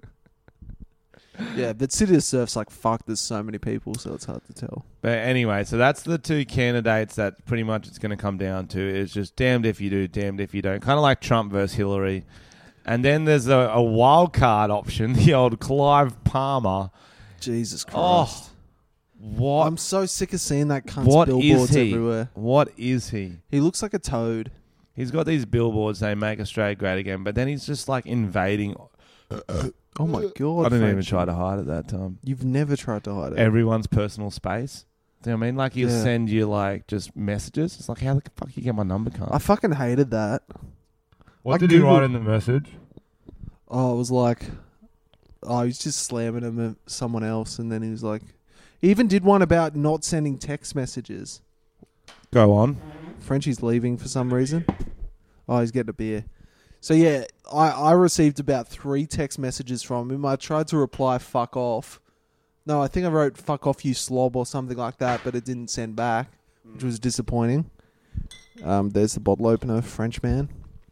Yeah, but City to Surf's like fuck. There's so many people, so it's hard to tell. But anyway, so that's the two candidates that pretty much it's going to come down to. It's just damned if you do, damned if you don't. Kind of like Trump versus Hillary. And then there's a, a wild card option, the old Clive Palmer. Jesus Christ. Oh, what? I'm so sick of seeing that cunt's What is billboards he? everywhere. What is he? He looks like a toad. He's got these billboards saying "Make Australia Great Again," but then he's just like invading. Oh my god! I didn't even French. try to hide at that time. You've never tried to hide it. Everyone's personal space. Do you know what I mean? Like he'll Yeah. send you like just messages. It's like, how the fuck you get my number, cunt? I fucking hated that. What I did he Googled- write in the message? Oh, it was like, oh, he's just slamming him at someone else, and then he was like, he even did one about not sending text messages. Go on. Frenchie's leaving for some reason. Oh, he's getting a beer. So yeah, I, I received about three text messages from him. I tried to reply "fuck off." No, I think I wrote "fuck off, you slob" or something like that, but it didn't send back, which was disappointing. Um, there's the bottle opener, French man.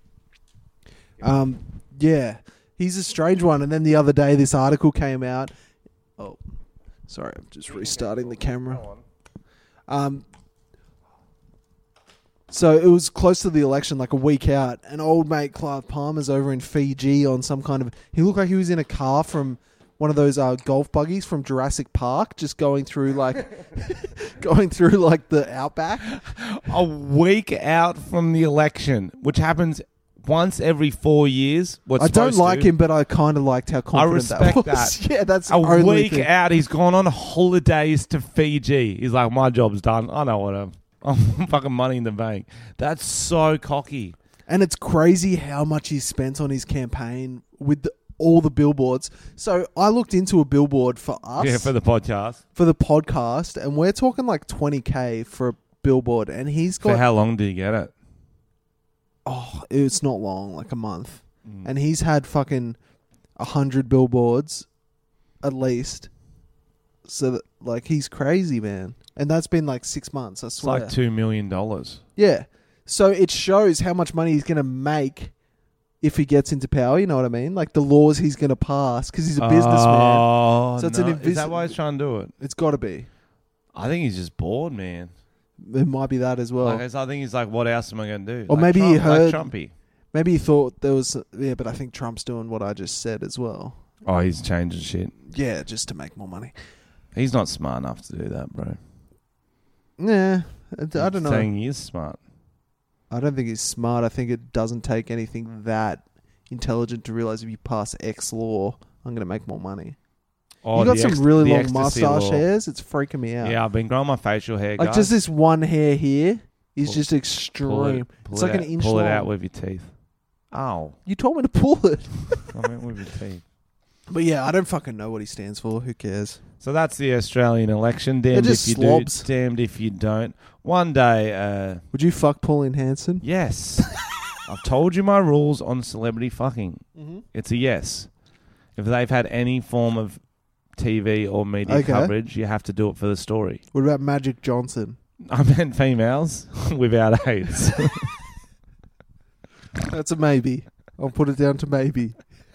Um, yeah, he's a strange one. And then the other day, this article came out. Oh, sorry, I'm just restarting the camera. Um. So it was close to the election, like a week out, and old mate Clive Palmer's over in Fiji on some kind of... He looked like he was in a car from one of those uh, golf buggies from Jurassic Park, just going through like... going through like the outback. A week out from the election, which happens once every four years. What's I don't like to. him, but I kind of liked how confident respect that was. that. Yeah, that's A the only week thing. out, he's gone on holidays to Fiji. He's like, my job's done. I know what I'm... I'm fucking money in the bank. That's so cocky. And it's crazy how much he spent on his campaign with the, all the billboards. So I looked into a billboard for us. Yeah, for the podcast. For the podcast. And we're talking like twenty K for a billboard. And he's got... For how long did you get it? Oh, it's not long, like a month. Mm. And he's had fucking a hundred billboards at least. So that, like, he's crazy, man. And that's been like six months, I It's swear. like two million dollars. Yeah. So it shows how much money he's going to make if he gets into power, you know what I mean? Like the laws he's going to pass, because he's a businessman. Oh, So it's no. an Is invis- that why he's trying to do it? It's got to be. I think he's just bored, man. It might be that as well. Like, I think he's like, what else am I going to do? Or Like maybe he Trump, heard- like Trumpy. Maybe he thought there was... Yeah, but I think Trump's doing what I just said as well. Oh, he's changing shit. Yeah, just to make more money. He's not smart enough to do that, bro. Nah, I don't know. Saying he is smart. I don't think he's smart. I think it doesn't take anything that intelligent to realize if you pass X law, I'm going to make more money. Oh, you got the some ex- really the long ecstasy mustache law. hairs. It's freaking me out. Yeah, I've been growing my facial hair, Like guys. just this one hair here is Pull- just extreme. Pull it, pull it's it like an out, inch Pull long. it out with your teeth. Ow. You told me to pull it. I meant with your teeth. But yeah, I don't fucking know what he stands for. Who cares? So that's the Australian election. Damned just if you slobs. do, damned if you don't. One day, uh, Would you fuck Pauline Hanson? yes. I've told you my rules on celebrity fucking. Mm-hmm. It's a yes. If they've had any form of T V or media Okay. coverage, you have to do it for the story. What about Magic Johnson? I meant females without AIDS. That's a maybe. I'll put it down to maybe.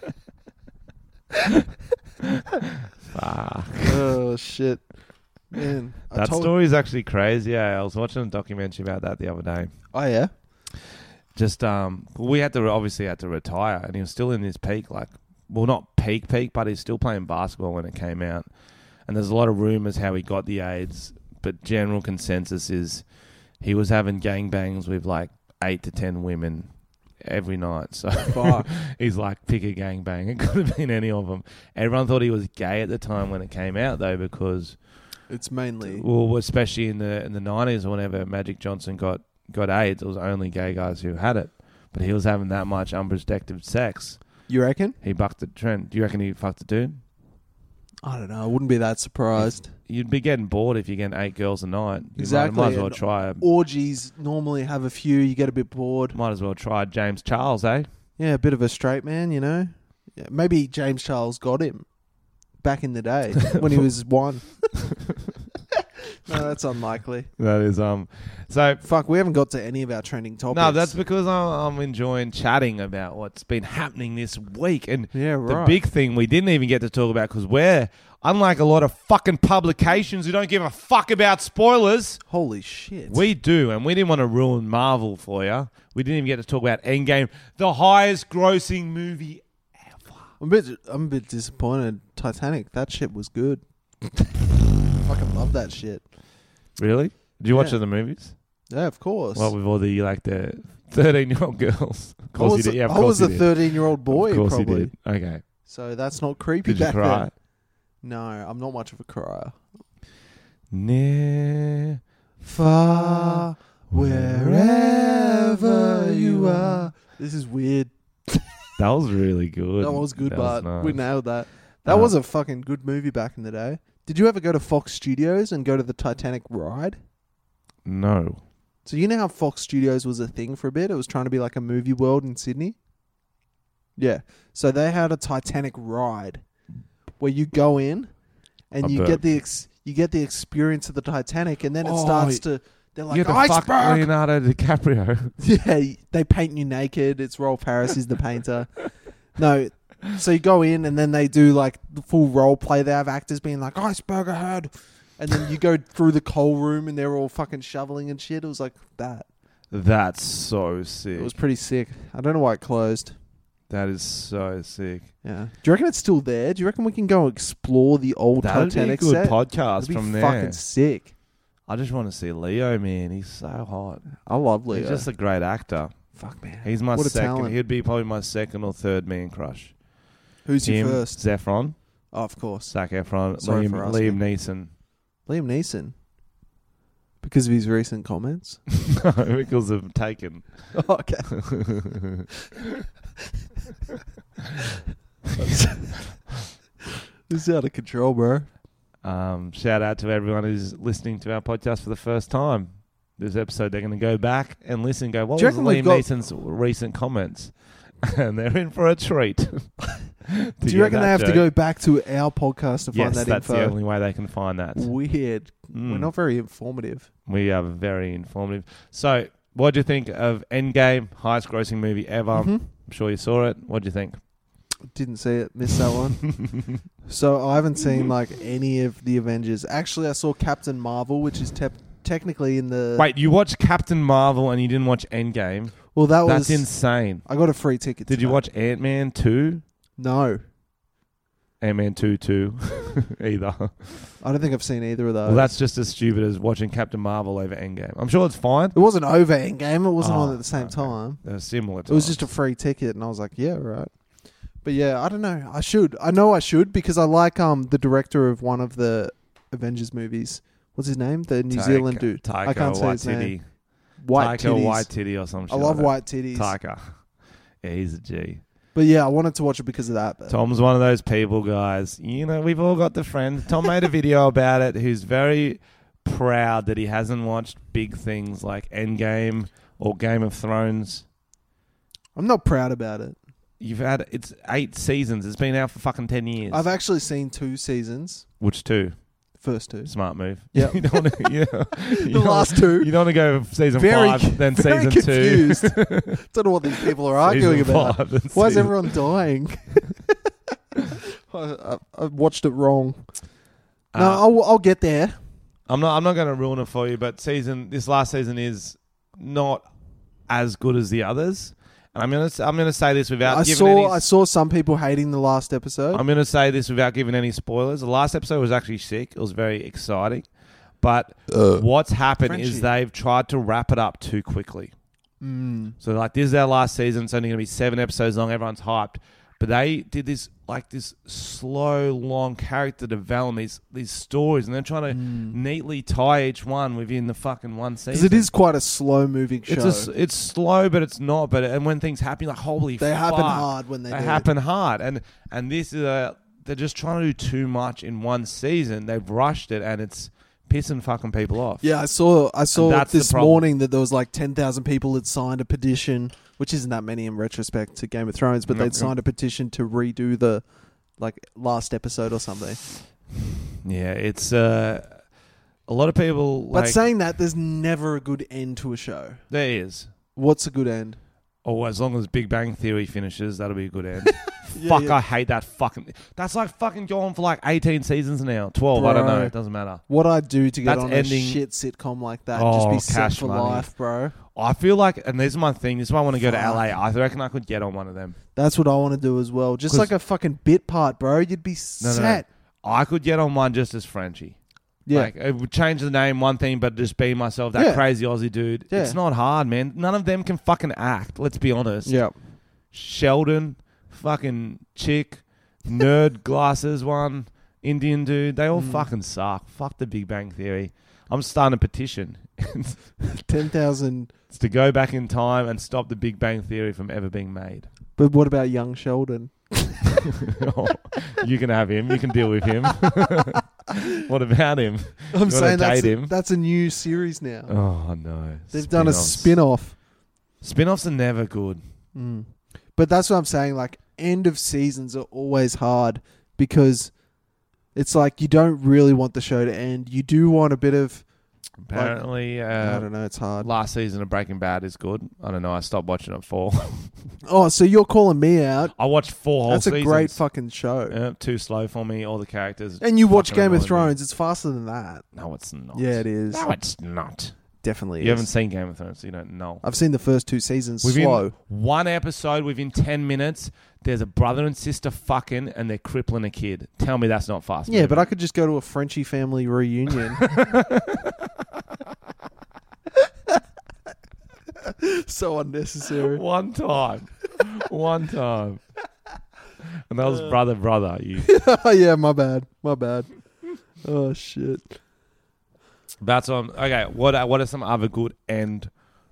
Fuck. Oh shit, man! I That told- story is actually crazy. Yeah, I was watching a documentary about that the other day. Oh yeah. Just um, we had to obviously had to retire, and he was still in his peak, like, well, not peak peak, but he's still playing basketball when it came out. And there's a lot of rumors how he got the AIDS, but general consensus is he was having gangbangs with like eight to ten women every night. So Fuck. he's like, pick a gangbang. It could have been any of them. Everyone thought he was gay at the time when it came out, though, because It's mainly. well, especially in the in the nineties or whenever Magic Johnson got. got AIDS, it was only gay guys who had it. But he was having that much unprotected sex. You reckon? He bucked the trend. Do you reckon he fucked a dude? I don't know. I wouldn't be that surprised. You'd be getting bored if you're getting eight girls a night. You Exactly, Might, might as well and- try it. Orgies normally have a few. You get a bit bored. Might as well try James Charles, eh? Yeah, a bit of a straight man, you know. Yeah, maybe James Charles got him back in the day when he was one. No, that's unlikely. That is um. So Fuck, we haven't got to any of our trending topics. no, that's because I'm, I'm enjoying chatting about what's been happening this week, and yeah, the right. big thing we didn't even get to talk about because we're unlike a lot of fucking publications who don't give a fuck about spoilers. Holy shit. We do, and we didn't want to ruin Marvel for you. We didn't even get to talk about Endgame, the highest grossing movie ever. I'm a bit. I'm a bit disappointed. Titanic. That shit was good. Fucking love that shit. Really? Did you watch Yeah. the movies? Yeah, of course. What with all the like the thirteen-year-old girls? Of I course was, you did. Yeah, of I course was you a did. thirteen-year-old boy, Of course probably. you did. Okay. So that's not creepy. Did you back cry? then. No, I'm not much of a crier. Near, Far, wherever you are. This is weird. that was really good. That was good, That but nice. we nailed that. That Uh, was a fucking good movie back in the day. Did you ever go to Fox Studios and go to the Titanic ride? No. So you know how Fox Studios was a thing for a bit? It was trying to be like a movie world in Sydney. Yeah. So they had a Titanic ride where you go in and I you burped. get the ex- you get the experience of the Titanic, and then it Oh, starts to they're like you had to fuck iceberg. Leonardo DiCaprio. Yeah, they paint you naked. It's Rolf Harris is the painter. No, so you go in and then they do like the full role play. They have actors being like iceberg ahead, and then you go through the coal room and they're all fucking shoveling and shit. It was like that. That's so sick. It was pretty sick. I don't know why it closed. That is so sick. Yeah. Do you reckon it's still there? Do you reckon we can go explore the old That'd Titanic be a good set? podcast That'd be from there. fucking sick. I just want to see Leo, man. He's so hot. I love Leo. He's just a great actor. Fuck, man. He's my What a second. talent. He'd be probably my second or third man crush. Who's Him, your first? Zephron, Oh, of course. Zac Efron, Sorry Liam, for asking. Liam Neeson. Liam Neeson. Because of his recent comments? because of Taken. Oh, okay. This is out of control, bro. Um, shout out to everyone who's listening to our podcast for the first time. This episode, they're going to go back and listen and go, what Do you was reckon we've Liam got- Neeson's recent comments? And they're in for a treat. Do you reckon they have to go back to our podcast to find Yes, that that's info? the only way they can find that. Weird. We're Mm. not very informative. We are very informative. So, what do you think of Endgame, highest grossing movie ever? Mhm. I'm sure you saw it. What do you think? Didn't see it. Missed that one. So I haven't seen like any of the Avengers. Actually, I saw Captain Marvel, which is te- technically in the... Wait, you watched Captain Marvel and you didn't watch Endgame? Well, that That's was... insane. I got a free ticket. Did to you that. watch Ant-Man two? No. Ant-Man two two either. I don't think I've seen either of those. Well, that's just as stupid as watching Captain Marvel over Endgame. I'm sure it's fine. It wasn't over Endgame. It wasn't Oh, on at the same okay. time. They're similar. It was just a free ticket, and I was like, yeah, right. But yeah, I don't know. I should. I know I should because I like um the director of one of the Avengers movies. What's his name? The New Zealand dude. Taika I can't say his Waititi. name. White Taika titties. Waititi or some shit I love like white titties. that. Taika. Yeah, he's a G. But yeah, I wanted to watch it because of that. But Tom's one of those people, guys. You know, we've all got the friend. Tom made a video about it who's very proud that he hasn't watched big things like Endgame or Game of Thrones. I'm not proud about it. You've had, it's eight seasons. It's been out for fucking ten years. I've actually seen two seasons. Which two? First two. Smart move. Yep. you don't want to, you know, you The don't- last two. You don't want to go season Very- five, then very season confused. two. Don't know what these people are arguing Season about. five, then Why is season- everyone dying? I, I, I watched it wrong. No, Uh, I'll, I'll get there. I'm not. I'm not going to ruin it for you, but season this last season is not as good as the others. And I'm gonna. I'm gonna say this without I giving saw any. I saw some people hating the last episode. I'm gonna say this without giving any spoilers. The last episode was actually sick. It was very exciting, but what's happened Frenchie. is they've tried to wrap it up too quickly. Mm. So like this is our last season. It's only going to be seven episodes long. Everyone's hyped, but they did this like this slow, long character development. These these stories, and they're trying to neatly tie each one within the fucking one season. Because it is quite a slow moving show. It's a s it's slow, but it's not. But and when things happen, you're like holy, they fuck. happen hard when they, They do happen hard, and and this is a they're just trying to do too much in one season. They've rushed it, and it's pissing fucking people off. Yeah, I saw. I saw that's the this problem. morning that there was like ten thousand people that signed a petition, which isn't that many in retrospect to Game of Thrones, but Nope. they'd signed a petition to redo the like last episode or something. yeah. It's uh, a lot of people. But like, saying that, there's never a good end to a show. there is. What's a good end? Oh, as long as Big Bang Theory finishes, that'll be a good end. Yeah, Fuck, yeah. I hate that fucking. That's like fucking going for like eighteen seasons now, twelve. I don't know. Bro. It doesn't matter. What I'd do to get That's on ending- a shit sitcom like that, Oh, just be set cash for money. life, bro. I feel like, and this is my thing. This is why I want to go to Fuck. L A. I reckon I could get on one of them. That's what I want to do as well. Just 'Cause- like a fucking bit part, bro. You'd be No, no, set. I could get on one just as Frenchie. Yeah. Like, it would change the name, one thing, but just be myself, that Yeah. crazy Aussie dude. Yeah. It's not hard, man. None of them can fucking act. Let's be honest. yeah. Sheldon, fucking chick, nerd glasses one, Indian dude. They all Mm. fucking suck. Fuck the Big Bang Theory. I'm starting a petition. ten thousand. It's to go back in time and stop the Big Bang Theory from ever being made. But what about young Sheldon? Oh, you can have him. You can deal with him. What about him? I'm You wanna saying that's date a, him? that's a new series now. Oh no! They've done a Spin-offs. spin-off. Spin-offs are never good. Mm. But that's what I'm saying. Like, end of seasons are always hard because it's like you don't really want the show to end. You do want a bit of. Apparently, Like, I uh, don't know. It's hard. last season of Breaking Bad is good. I don't know. I stopped watching it four. Oh, so you're calling me out? I watched four whole That's a seasons. great fucking show. Yeah, too slow for me. All the characters. And you watch fucking Game of annoyed me. Thrones. It's faster than that. No, it's not. Yeah, it is. No, it's not. Definitely You is. haven't seen Game of Thrones, so you don't know. I've seen the first two seasons. Within Slow. one episode, within ten minutes, there's a brother and sister fucking, and they're crippling a kid. Tell me that's not fast. Yeah, but I moving. could just go to a Frenchie family reunion. So unnecessary. One time. One time. And that was brother, brother. You. Oh, yeah, my bad. My bad. Oh, shit. That's on. Okay, what are, what are some other good and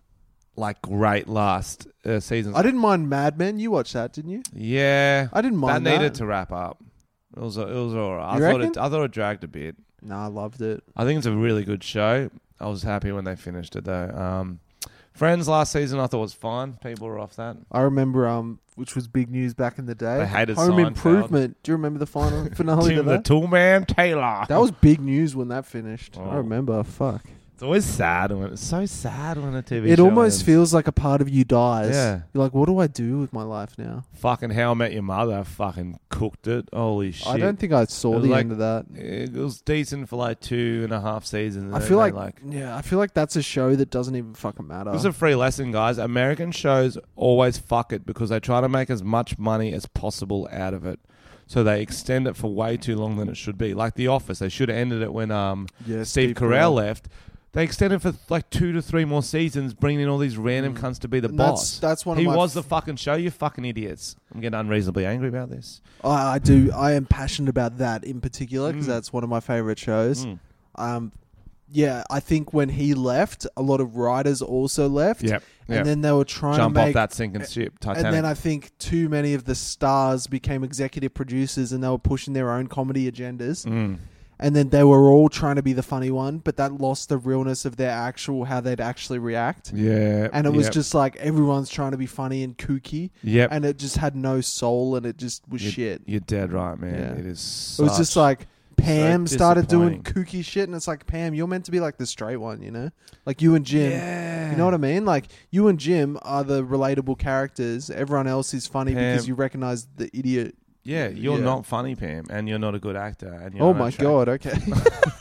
like great last uh, seasons? I didn't mind Mad Men. You watched that, didn't you? Yeah, I didn't mind that that. needed to wrap up. It was it was alright. You I thought reckon? it I thought it dragged a bit. No, I loved it. I think it's a really good show. I was happy when they finished it though. Um, Friends last season I thought was fine. People were off that. I remember, um, which was big news back in the day. They hated Home Seinfeld. Improvement. Do you remember the final finale to Tim the that? Toolman Taylor. That was big news when that finished. Oh. I remember. Fuck. It's always sad when it's so sad when a T V It show almost ends. feels like a part of you dies. Yeah. You're like, what do I do with my life now? Fucking How I Met Your Mother fucking cooked it. Holy shit. I don't think I saw It was the like- end of that. It was decent for like two and a half seasons. I and feel then like, they, yeah, I feel like that's a show that doesn't even fucking matter. This is a free lesson, guys. American shows always fuck it because they try to make as much money as possible out of it. So they extend it for way too long than it should be. Like The Office, they should have ended it when um yeah, Steve, Carell left. They extended for like two to three more seasons, bringing in all these random Mm. cunts to be the And boss. That's, that's one he of my. was f- the fucking show. You fucking idiots. I'm getting unreasonably angry about this. I, I do. I am passionate about that in particular because Mm. that's one of my favorite shows. Mm. Um, yeah, I think when he left, a lot of writers also left. Yep. And Yep. then they were trying Jump to make. off that sinking ship, Titanic. and then I think too many of the stars became executive producers and they were pushing their own comedy agendas. Mm. And then they were all trying to be the funny one, but that lost the realness of their actual, how they'd actually react. Yeah. And it was yep. just like everyone's trying to be funny and kooky. Yep. And it just had no soul and it just was You're- shit. You're dead right, man. Yeah. It is. It was just such- like Pam started doing disappointing. kooky shit, and it's like, Pam, you're meant to be like the straight one, you know? Like you and Jim. Yeah. You know what I mean? Like you and Jim are the relatable characters. Everyone else is funny Pam- because you recognize the idiot. Yeah, you're Yeah. not funny, Pam, and you're not a good actor. And you're Oh not my attractive. god! Okay.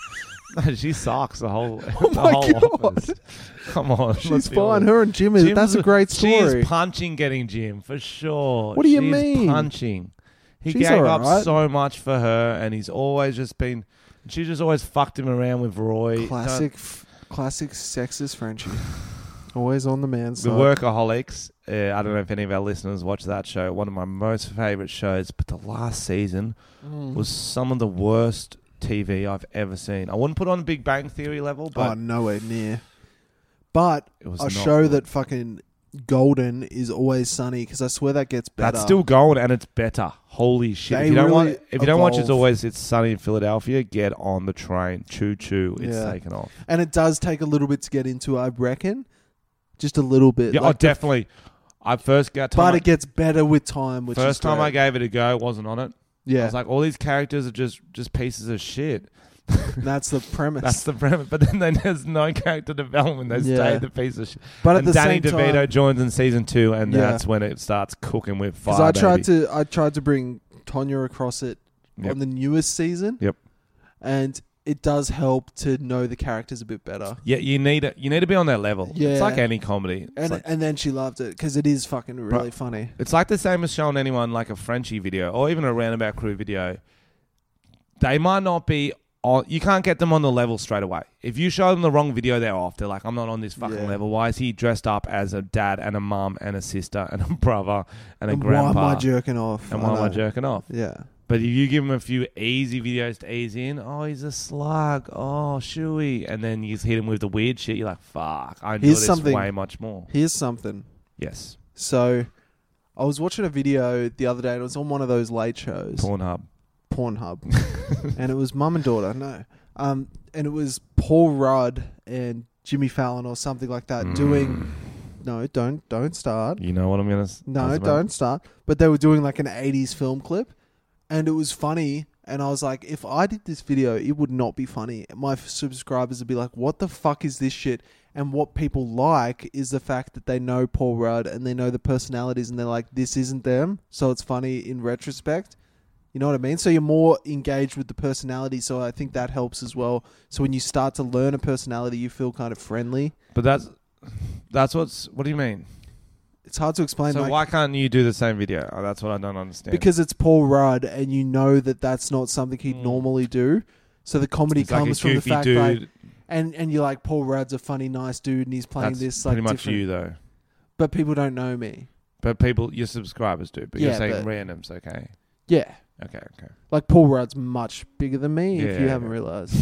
No, she sucks. The whole, Oh the my whole God. office. Come on, She's let's be fine. honest. Her and Jim is. Jim's That's a great story. She's punching getting Jim for sure. What do you She's mean? punching? He She's gave up alright. so much for her, and he's always just been. She just always fucked him around with Roy. Classic, f- classic sexist Frenchie. Always on the man's The side. Workaholics. Uh, I don't know if any of our listeners watch that show. One of my most favourite shows. But the last season Mm. was some of the worst T V I've ever seen. I wouldn't put it on Big Bang Theory level, Oh, but nowhere near. But it was a not show good. that fucking golden is Always Sunny because I swear that gets better. That's still going and it's better. Holy shit! They if you don't really want, if you don't watch, it's evolve. always it's sunny in Philadelphia. Get on the train, choo choo. It's Yeah. taken off. and it does take a little bit to get into. I reckon, just a little bit. Yeah, Like oh, the- definitely. I first got time But I- it gets better with time. Which first is time great. I gave it a go, wasn't on it. I yeah, was like, all these characters are just just pieces of shit. that's the premise. That's the premise. But then they- there's no character development. They Yeah. stay the piece of shit. but at And the Danny same DeVito time, joins in season two, and Yeah. that's when it starts cooking with fire. because I tried baby. to, I tried to bring Tonya across it Yep. on the newest season. Yep. and it does help to know the characters a bit better. Yeah, you need it. You need to be on their level. Yeah. It's like any comedy. It's And like, and then she loved it because it is fucking really funny. it's like the same as showing anyone like a Frenchie video or even a Roundabout Crew video. They might not be on. You can't get them on the level straight away. If you show them the wrong video, they're off. They're like, I'm not on this fucking Yeah. level. Why is he dressed up as a dad and a mum and a sister and a brother and a And grandpa? why am I jerking off? and I why am I know. jerking off? Yeah. But if you give him a few easy videos to ease in, oh, he's a slug, oh, shooey, and then you hit him with the weird shit, you're like, fuck, I enjoy Here's this something- way much more. Here's something. Yes. So, I was watching a video the other day, and it was on one of those late shows, Pornhub. Pornhub, and it was mum and daughter. No, um, and it was Paul Rudd and Jimmy Fallon or something like that Mm. doing. No, don't don't start. You know what I'm gonna? s- No, that's about? don't start. But they were doing like an eighties film clip, and it was funny. And I was like, if I did this video, it would not be funny. My f- subscribers would be like, what the fuck is this shit? And what people like is the fact that they know Paul Rudd and they know the personalities, and they're like, this isn't them. So it's funny in retrospect. You know what I mean? So you're more engaged with the personality. So I think that helps as well. So when you start to learn a personality, you feel kind of friendly. But that's that's what's. What do you mean? It's hard to explain. So like, why can't you do the same video? Oh, that's what I don't understand. because it's Paul Rudd, and you know that that's not something he'd Mm. normally do. So the comedy It's like a comes from the goofy fact dude. like, and and you're like, Paul Rudd's a funny, nice dude, and he's playing That's this like pretty much different. you though. But people don't know me. But people, your subscribers do. But you're Yeah, saying but- randoms, okay? Yeah, Okay, okay. like Paul Rudd's much bigger than me. if you Yeah. haven't realized.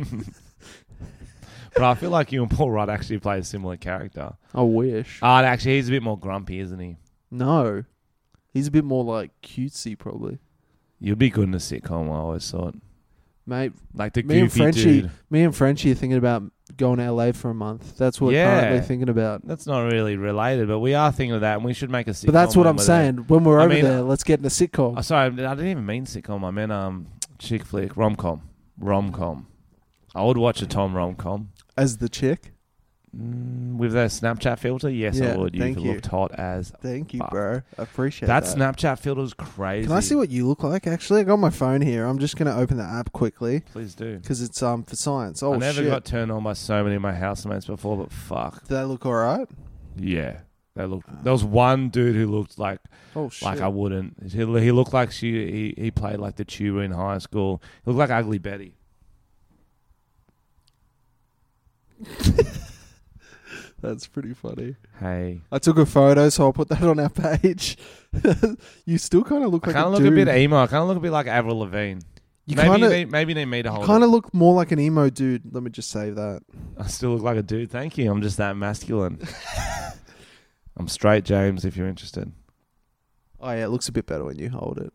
But I feel like you and Paul Rudd actually play a similar character. I wish. Ah, actually, he's a bit more grumpy, isn't he? No, he's a bit more like cutesy, probably. You'd be good in a sitcom, I always thought. Mate, Like the me and goofy Frenchie, dude. me and Frenchie are thinking about going to L A for a month. That's what we're Yeah. currently thinking about. That's not really related, but we are thinking of that, and we should make a sitcom. But that's what when I'm we're saying. When we're I over mean, there, let's get in a sitcom. there. Oh, sorry, I didn't even mean sitcom. I meant um, chick flick, rom com, rom com. I would watch a Tom rom com. As the chick. Mm, with a Snapchat filter, yes, Yeah, I would. You thank you. looked hot as. Thank you, Fuck. bro. I appreciate That that. Snapchat filter's crazy. Can I see what you look like? Actually, I got my phone here. I'm just going to open the app quickly Please do. because it's um for science. Oh I never shit! got turned on by so many of my housemates before, but fuck. Do they look all right? Yeah. They looked, there was one dude who looked like Oh shit! like I wouldn't. He, he looked like she he, he played like the tuba in high school. He looked like Ugly Betty. That's pretty funny. Hey. I took a photo, so I'll put that on our page. You still kind of look I like kind a of look dude. a bit emo. I kind of look a bit like Avril Lavigne. You maybe kind you of need, maybe you need me to hold kind it. of look more like an emo dude. Let me just save that. I still look like a dude. Thank you. I'm just that masculine. I'm straight, James, if you're interested. Oh yeah, it looks a bit better when you hold it.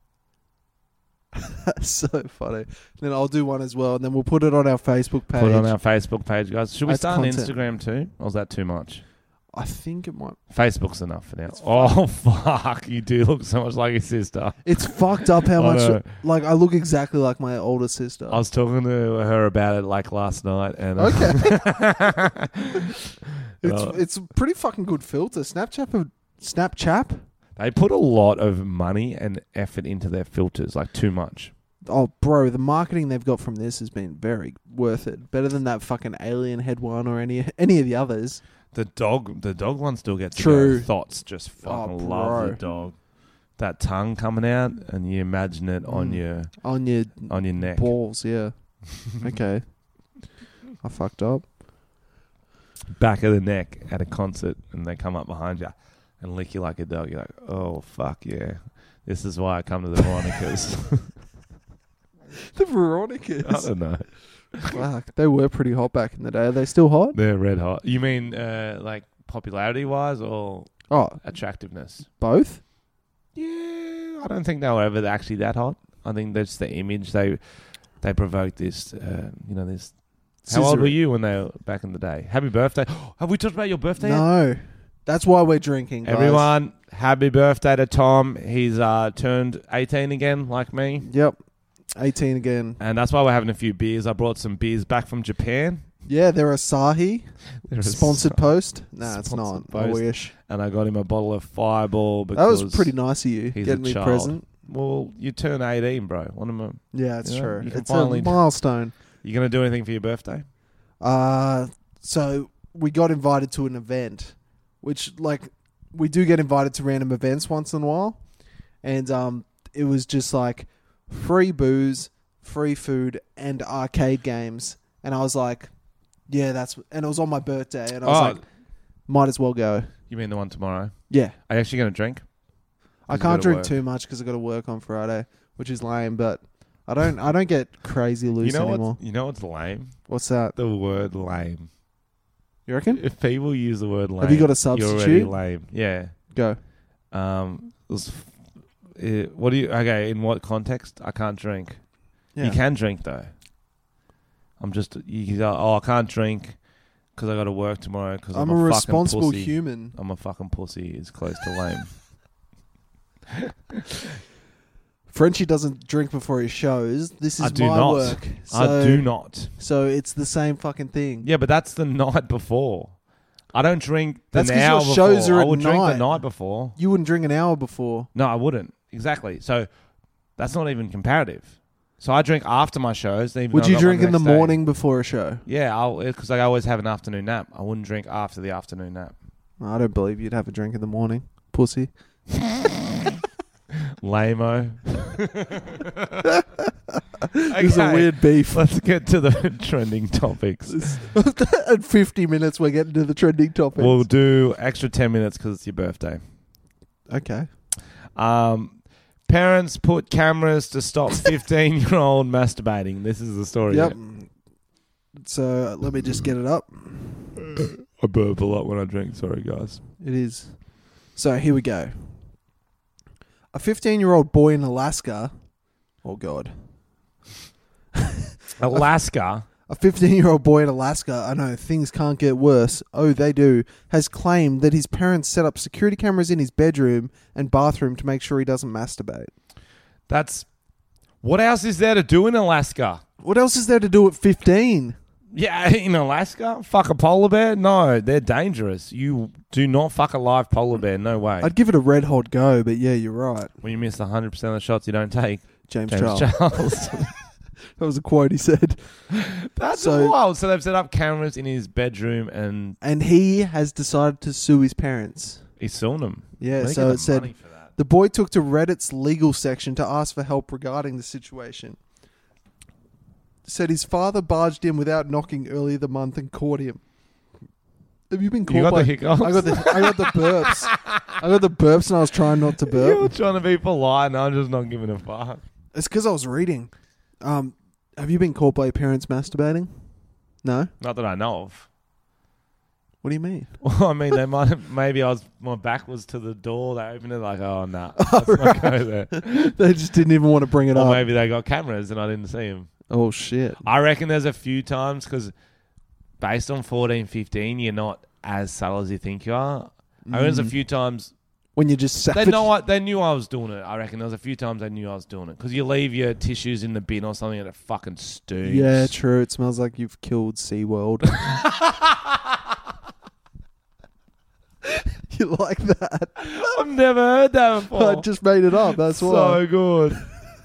That's so funny. Then I'll do one as well, and then we'll put it on our Facebook page. Put it on our Facebook page, guys. Should we That's start on content. Instagram too? Or is that too much? I think it might. Facebook's enough for now. Oh, fuck. You do look so much like your sister. It's fucked up how I much. know. Like I look exactly like my older sister. I was talking to her about it like last night. And uh, Okay. It's Uh, it's a pretty fucking good filter. Snapchat, Snapchat. they put a lot of money and effort into their filters, like too much. Oh, bro, the marketing they've got from this has been very worth it. Better than that fucking alien head one or any any of the others. The dog, the dog one still gets True. To go. Thoughts just fucking Oh, love bro. the dog. That tongue coming out, and you imagine it on Mm. your On your on your neck. balls, yeah. Okay. I fucked up. Back of the neck at a concert, and they come up behind you and lick you like a dog. You're like, oh fuck yeah, this is why I come to the Veronicas. The I Veronicas. don't know. Fuck, they were pretty hot back in the day. Are they still hot? They're red hot. You mean uh, like popularity wise or Oh, attractiveness? both? Yeah, I don't think they were ever actually that hot. I think that's the image they they provoked. This, uh, you know, this. How old Scissor- were you when they were back in the day? Happy birthday! Have we talked about your birthday? yet? No. That's why we're drinking, guys. Everyone, happy birthday to Tom. He's uh, turned eighteen again, like me. Yep. eighteen again. And that's why we're having a few beers. I brought some beers back from Japan. Yeah, they're Asahi. They're a Sponsored so- post? Nah, it's Sponsored not. I post. wish. And I got him a bottle of Fireball That because was pretty nice of you, he's getting a me a child. present. Well, you turn eighteen, bro. One of them. Yeah, it's You know, true. you can It's finally- a milestone. You gonna do anything for your birthday? Uh, so we got invited to an event, which like we do get invited to random events once in a while, and um, it was just like free booze, free food, and arcade games, and I was like, yeah, that's, and it was on my birthday, and I was Oh, like, might as well go. you mean the one tomorrow? Yeah, Are you actually gonna drink? I You can't gotta drink work. too much because I got to work on Friday, which is lame, but. I don't. I don't get crazy loose You know anymore. what's, you know what's lame? What's that? The word lame. You reckon? If people use the word lame, Have you got a You're already substitute? lame. Yeah. Go. Um, it was, it, what do you? Okay, in what context? I can't drink. Yeah. You can drink though. I'm just you go, oh I can't drink because I got to work tomorrow because I'm, I'm a, a responsible fucking pussy. human. I'm a fucking pussy. Is close to lame. Frenchie doesn't drink before he shows. This is I do my not. work. So, I do not. So it's the same fucking thing. Yeah, but that's the night before. I don't drink the That's 'cause hour your shows before. are I at would drink the night. night before. You wouldn't drink an hour before. No, I wouldn't. Exactly. So that's not even comparative. So I drink after my shows. Even Would though you I've got drink one in the next day. morning before a show? Yeah, because I always have an afternoon nap. I wouldn't drink after the afternoon nap. I don't believe you'd have a drink in the morning, pussy. Lame-o. It's a weird beef. Let's get to the trending topics. At fifty minutes, we're getting to the trending topics. We'll do extra ten minutes because it's your birthday. Okay. Um, parents put cameras to stop fifteen-year-old masturbating. This is the story. Yep. So uh, let me just get it up. I burp a lot when I drink. Sorry, guys. It is. So here we go. A fifteen-year-old boy in Alaska. Oh, God. Alaska. A fifteen-year-old boy in Alaska, I know, things can't get worse. Oh, they do. Has claimed that his parents set up security cameras in his bedroom and bathroom to make sure he doesn't masturbate. That's... What else is there to do in Alaska? What else is there to do at fifteen? Yeah, in Alaska? Fuck a polar bear? No, they're dangerous. You do not fuck a live polar bear. No way. I'd give it a red hot go, but yeah, you're right. When you miss one hundred percent of the shots you don't take. James, James Charles. Charles. That was a quote he said. That's So- wild. So they've set up cameras in his bedroom and And he has decided to sue his parents. he's suing them. Yeah, Where they so get the it said... money for that? The boy took to Reddit's legal section to ask for help regarding the situation. Said his father barged in without knocking earlier the month and caught him. Have you been caught You got by... the hiccups? I got the I got the burps. I got the burps and I was trying not to You're burp. trying to be polite and I'm just not giving a fuck. It's because I was reading. Um, have you been caught by your parents masturbating? No? Not that I know of. What do you mean? Well, I mean, they might have, maybe I was, my back was to the door. They opened it like, oh, nah, let's not go there. They just didn't even want to bring it Or up. maybe they got cameras and I didn't see them. Oh, shit. I reckon there's a few times because based on fourteen, fifteen, you're not as subtle as you think you are. I reckon there's a few times When you just they savage... know what they knew I was doing it. I reckon there was a few times they knew I was doing it because you leave your tissues in the bin or something and it fucking stinks. Yeah, true. It smells like you've killed SeaWorld. You like that? I've never heard that before. I just made it up. That's why. so good.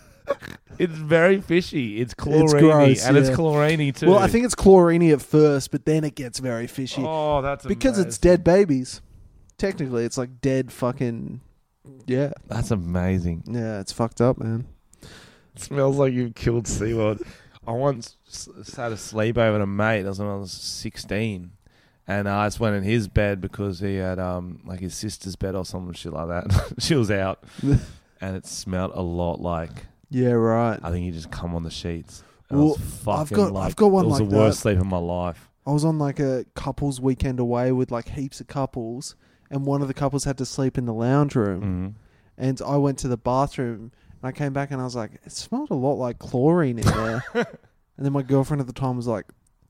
It's very fishy. It's chlorine gross, and it's yeah. chlorine too. Well, I think it's chlorine at first, but then it gets very fishy Oh, that's because amazing. it's dead babies. Technically, it's like dead fucking. Yeah, That's amazing. yeah, it's fucked up, man. It smells like you've killed SeaWorld. I once s- had a sleepover at a mate. That was when I was sixteen. And I just went in his bed because he had um like his sister's bed or some shit like that. She was out. And it smelled a lot like, Yeah, right. I think he just come on the sheets. It Well, was fucking I've got- like, I've got one it was like the worst that. sleep of my life. I was on like a couples weekend away with like heaps of couples, and one of the couples had to sleep in the lounge room. Mm. And I went to the bathroom, and I came back, and I was like, it smelled a lot like chlorine in there. And then my girlfriend at the time was like,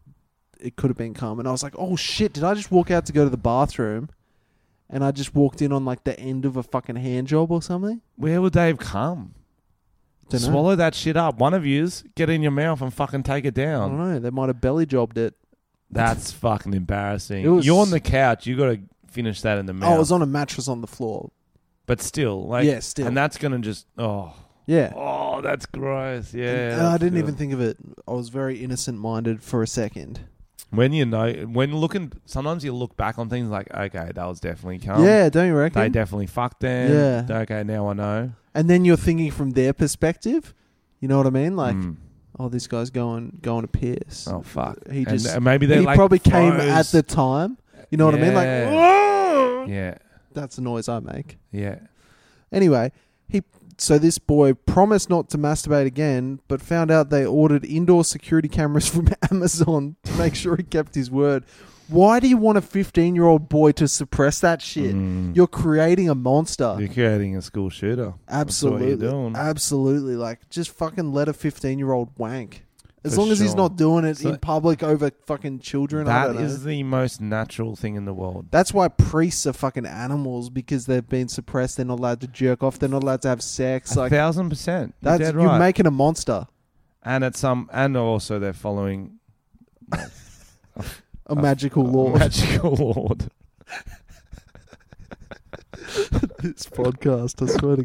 it could have been cum. And I was like, oh shit, did I just walk out to go to the bathroom? And I just walked in on like the end of a fucking hand job or something? Where would they have come? Dunno. Swallow that shit up. One of yous, get it in your mouth and fucking take it I down. don't know. They might have belly jobbed it. That's fucking embarrassing. It was- You're on the couch. You got to finish that in the mouth. Oh, it was on a mattress on the floor. But still, like, Yeah, still. and that's gonna just oh, Yeah. oh, that's gross. Yeah, And I that's didn't good. even think of it. I was very innocent-minded for a second. When you know, when looking, sometimes you look back on things like, okay, that was definitely cum. yeah, don't you reckon? They definitely fucked them. Yeah. Okay, now I know. And then you're thinking from their perspective. You know what I mean? Like, Mm. oh, this guy's going going to piss. Oh fuck. He And- just and maybe they he like probably came froze. at the time. You know what I mean? Like, Yeah. "Whoa!" Yeah, That's the noise I make. yeah. Anyway, he so this boy promised not to masturbate again, but found out they ordered indoor security cameras from Amazon to make sure he kept his word. Why do you want a fifteen-year-old boy to suppress that shit? Mm. You're creating a monster. You're creating a school shooter. Absolutely. That's what you're doing. Absolutely. Like, just fucking let a fifteen-year-old wank. As For long as he's sure. not doing it So- in public over fucking children. I That don't is know. the most natural thing in the world. That's why priests are fucking animals, because they've been suppressed. They're not allowed to jerk off. They're not allowed to have sex. A Like thousand percent. You're that's dead you're right. making a monster, and at some, and also they're following a magical a law. magical lord. This podcast, I swear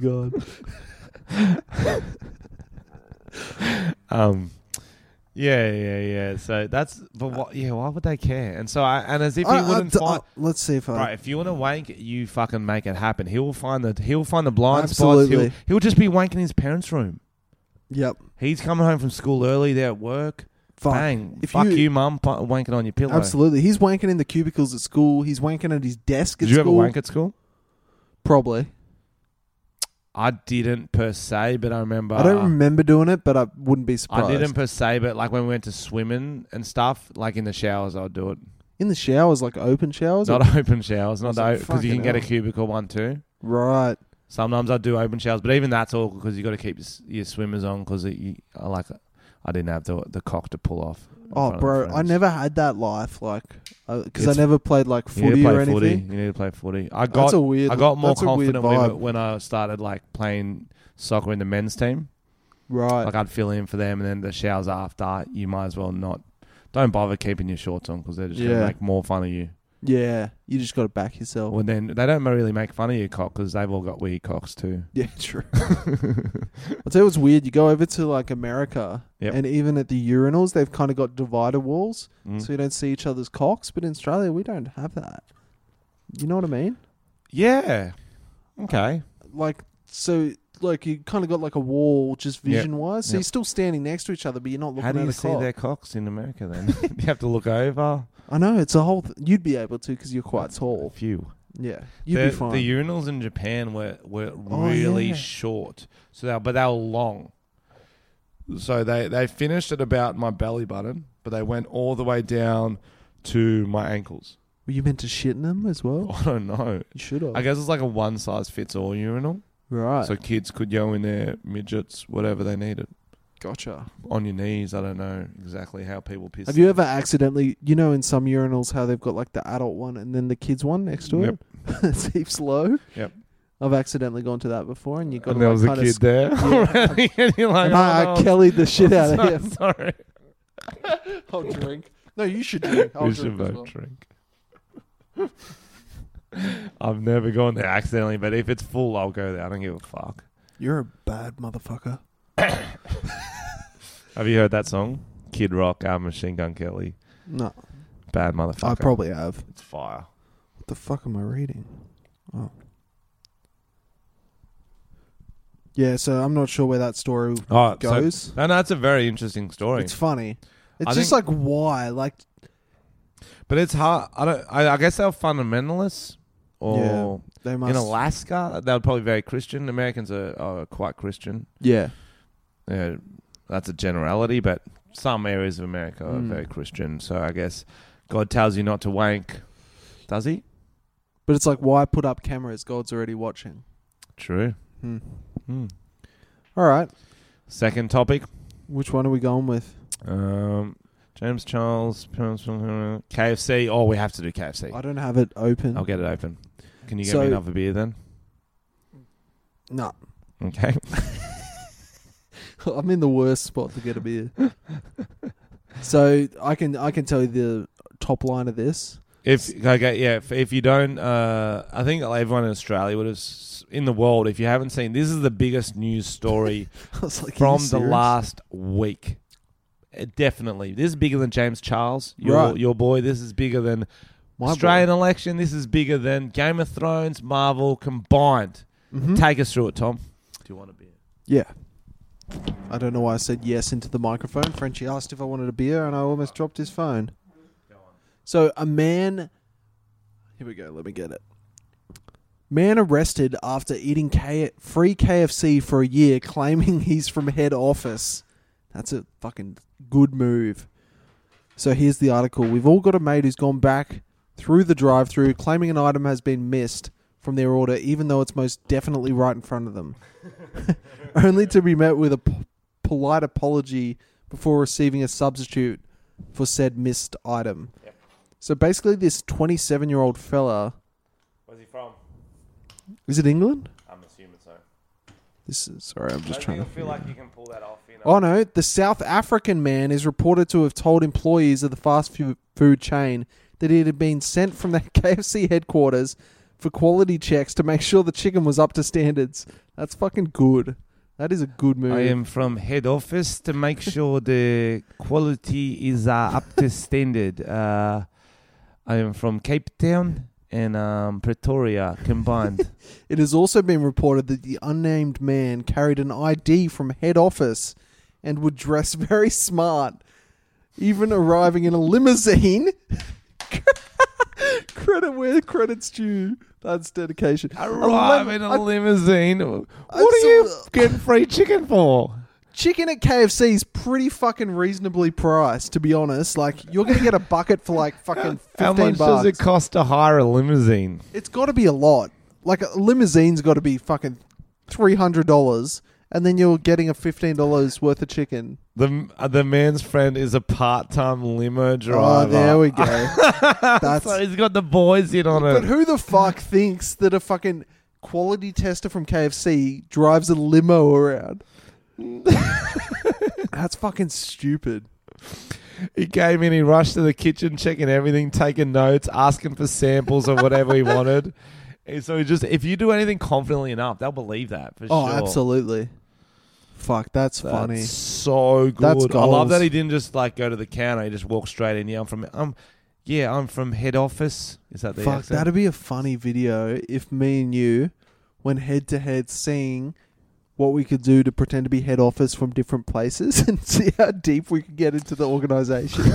to God. Um, yeah, yeah, yeah. So that's, but what? Yeah, why would they care? And so, I, and as if he I- I- wouldn't I- find. let's see if I. Right, if you want to wank, you fucking make it happen. He will find the he'll find the blind Absolutely. spots. He'll, he'll just be wanking in his parents' room. Yep. He's coming home from school early. They're at work. Fuck. Bang! If Fuck you- you, mum. pu- Wanking on your pillow. Absolutely. He's wanking in the cubicles at school. He's wanking at his desk at Did you ever school. wank at school? Probably. I didn't per se, but I remember. I don't remember doing it, but I wouldn't be surprised. I didn't per se, but like when we went to swimming and stuff, like in the showers, I'd do it. In the showers, like open showers? Not or- open showers, I not was like, because you can fucking get a hell. cubicle one too. Right. Sometimes I do open showers, but even that's awkward because you got to keep your, s- your swimmers on because I like I didn't have the the cock to pull off. in Oh, front of bro, the I friends. never had that life, like, because I It's- never played like You need footy to play or anything. footy. You need to play footy. I got That's a weird. I got more that's a weird confident with vibe. it when I started like playing soccer in the men's team. Right. Like I'd fill in for them, and then the showers after, you might as well not. Don't bother keeping your shorts on because they're just Yeah. gonna make more fun of you. yeah, you just got to back yourself. Well, then they don't really make fun of your cock because they've all got weird cocks too. Yeah, true. I'll tell you what's weird. You go over to like America, Yep. and even at the urinals, they've kind of got divider walls, Mm. so you don't see each other's cocks. But in Australia, we don't have that. You know what I mean? Yeah. Okay. Like, so, like you kind of got like a wall, just Yep. vision wise. So Yep. you're still standing next to each other, but you're not looking How do at you a see cock. their cocks in America then? You have to look over. I know it's a whole. Th- you'd be able to because you're quite A tall. few. Yeah, you'd the, be fine. The urinals in Japan were, were Oh, really yeah. short, so they, but they were long. So they, they finished at about my belly button, but they went all the way down to my ankles. Were you meant to shit in them as well? I don't know. You should have. I guess it's like a one size fits all urinal, Right. so kids could go in there, midgets, whatever they needed, Gotcha. on your knees. I don't know exactly how people piss. Have you ever accidentally, you know, in some urinals how they've got like the adult one and then the kids one next to Yep. it? It's heaps low. Yep. I've accidentally gone to that before, and you got And to there like was a kind kid of there Yeah. already, and you're like, and I, oh, I Kelly'd the shit out of no, him. Sorry. I'll drink. No, you should drink. I'll we drink should as both well. drink. I've never gone there accidentally, but if it's full, I'll go there. I don't give a fuck. You're a bad motherfucker. Have you heard that song? Kid Rock, uh, Machine Gun Kelly. No, Bad motherfucker. I probably have. It's fire. What the fuck am I reading? Oh. Yeah, so I'm not sure where that story Oh, goes. So, no, no, that's a very interesting story. It's funny. It's I just think- like why, like but it's hard. I don't. I, I guess they're fundamentalists, or they must. in Alaska, they're probably very Christian. Americans are, are quite Christian. Yeah, Yeah, that's a generality, but some areas of America are Mm. very Christian. So I guess God tells you not to wank. Does he? but it's like why put up cameras? God's already watching. True. Hmm. Hmm. All right, Second topic. which one are we going with? Um, James Charles, K F C. Oh, we have to do K F C. I don't have it open. I'll get it open. Can you get So- me another beer then? No, Okay. I'm in the worst spot to get a beer. So I can I can tell you the top line of this. If okay, yeah. If, if you don't, uh, I think everyone in Australia would have s- in the world. If you haven't seen, this is the biggest news story I was like, are from you the serious? last week. Uh, definitely, this is bigger than James Charles, your Right. your boy. This is bigger than My Australian election. This is bigger than Game of Thrones, Marvel combined. Mhm. Take us through it, Tom. Do you want a beer? Yeah. I don't know why I said yes into the microphone. Frenchie asked if I wanted a beer, and I almost dropped his phone. So a man... Here we go. Let me get it. Man arrested after eating K- free K F C for a year, claiming he's from head office. That's a fucking good move. So here's the article. We've all got a mate who's gone back through the drive-thru claiming an item has been missed from their order, even though it's most definitely right in front of them. Only to be met with a p- polite apology before receiving a substitute for said missed item. Yep. So basically this twenty-seven-year-old fella... Where's he from? Is it England? I'm assuming so. This is, sorry, I'm just I trying to... feel like you can pull that off. You know? Oh no, the South African man is reported to have told employees of the fast fu- food chain that it had been sent from the K F C headquarters for quality checks to make sure the chicken was up to standards. That's fucking good. That is a good move. I am from head office to make sure the quality is uh, up to standard. Uh, I am from Cape Town and um, Pretoria combined. It has also been reported that the unnamed man carried an I D from head office and would dress very smart, even arriving in a limousine. Credit where credit's due. That's dedication. Arrive lim- in a I- limousine. What I are you saw- getting free chicken for? Chicken at K F C is pretty fucking reasonably priced, to be honest. Like, you're going to get a bucket for like fucking fifteen How much bucks. does it cost to hire a limousine? It's got to be a lot. Like, a limousine's got to be fucking three hundred dollars, and then you're getting a fifteen dollars worth of chicken. The uh, the man's friend is a part-time limo driver. Oh, there we go. That's So he's got the boys in on But it. who the fuck thinks that a fucking quality tester from K F C drives a limo around? That's fucking stupid. He came in, he rushed to the kitchen, checking everything, taking notes, asking for samples or whatever he wanted. And so he just, if you do anything confidently enough, they'll believe that for Oh, sure. absolutely. Fuck, that's, That's funny. so good. That's I love goals. that he didn't just like go to the counter. He just walked straight in. Yeah, I'm from. Um, yeah, I'm from head office. Is that the Fuck, accent? that'd be a funny video if me and you went head to head seeing what we could do to pretend to be head office from different places and see how deep we could get into the organization.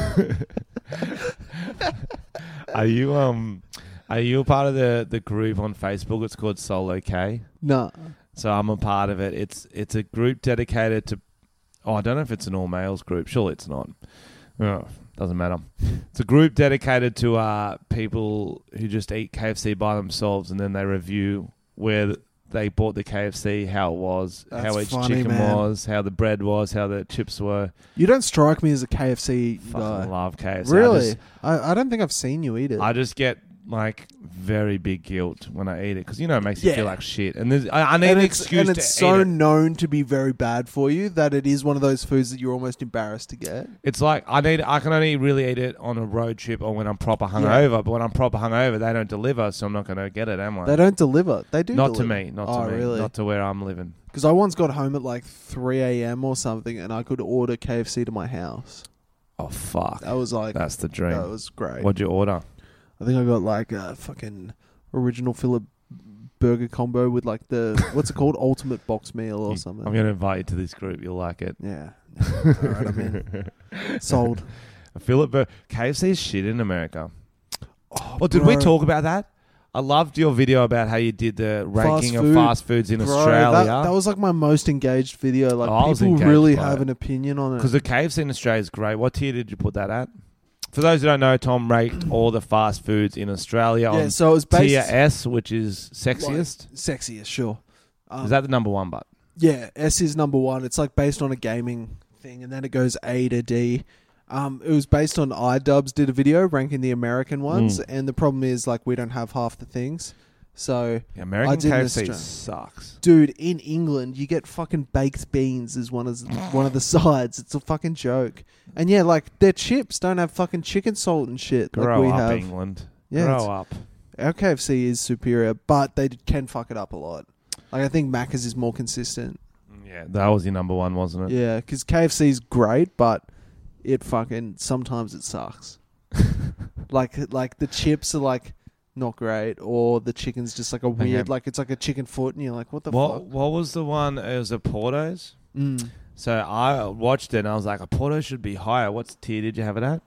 Are you um, are you a part of the the group on Facebook? It's called Solo K. Nah. So I'm a part of it. It's it's a group dedicated to. Oh, I don't know if it's an all males group. Surely it's not. Oh, doesn't matter. It's a group dedicated to uh people who just eat K F C by themselves, and then they review where they bought the K F C, how it was, That's how each funny, chicken man. was, how the bread was, how the chips were. You don't strike me as a K F C Fucking guy. love K F C. I Really? just, I, I don't think I've seen you eat it. I just get like very big guilt when I eat it because you know it makes you Yeah. feel like shit, and there's, I, I need and an it's, excuse and to it's eat so it. known to be very bad for you that it is one of those foods that you're almost embarrassed to get. It's like I need. I can only really eat it on a road trip or when I'm proper hungover. But when I'm proper hungover, they don't deliver, so I'm not going to get it, am I? They don't deliver. They do Not deliver. to me. Not Oh, to me. really? Not to where I'm living. Because I once got home at like three a.m. or something and I could order K F C to my house. Oh fuck! That was like, That's the dream. that was great. What'd you order? I think I got like a fucking original Philip burger combo with like the, what's it called? Ultimate box meal or You- something. I'm going to invite you to this group. You'll like it. Yeah. All right, I'm in. Sold. Philip, Bur- K F C is shit in America. Oh, Well, did we bro. talk about that? I loved your video about how you did the ranking of food. fast foods in Bro, Australia. That, that was like my most engaged video. Like Oh, I was people engaged really by have it. an opinion on it. Because the K F C in Australia is great. What tier did you put that at? For those who don't know, Tom ranked all the fast foods in Australia Yeah, on so it was based tier S, which is sexiest. Like, sexiest, sure. Um, is that the number one? But Yeah, S is number one. It's like based on a gaming thing, and then it goes A to D. Um, it was based on iDubbbz did a video ranking the American ones, Mm. and the problem is like we don't have half the things. So, the I American did K F this C tra- sucks. dude, in England, you get fucking baked beans as one of one of the sides. It's a fucking joke. And yeah, like their chips don't have fucking chicken salt and shit Grow like we up, have. England. Yeah, it's- Grow up. Our K F C is superior, but they can fuck it up a lot. Like I think Macca's is more consistent. Yeah, that was your number one, wasn't it? Yeah, because K F C is great, but it fucking sometimes it sucks. like like the chips are like not great, or the chicken's just like a weird, Okay. like it's like a chicken foot, and you're like, what the What fuck? What was the one? It was a Porto's. Mm. So I watched it and I was like, a Porto should be higher. What tier did you have it at?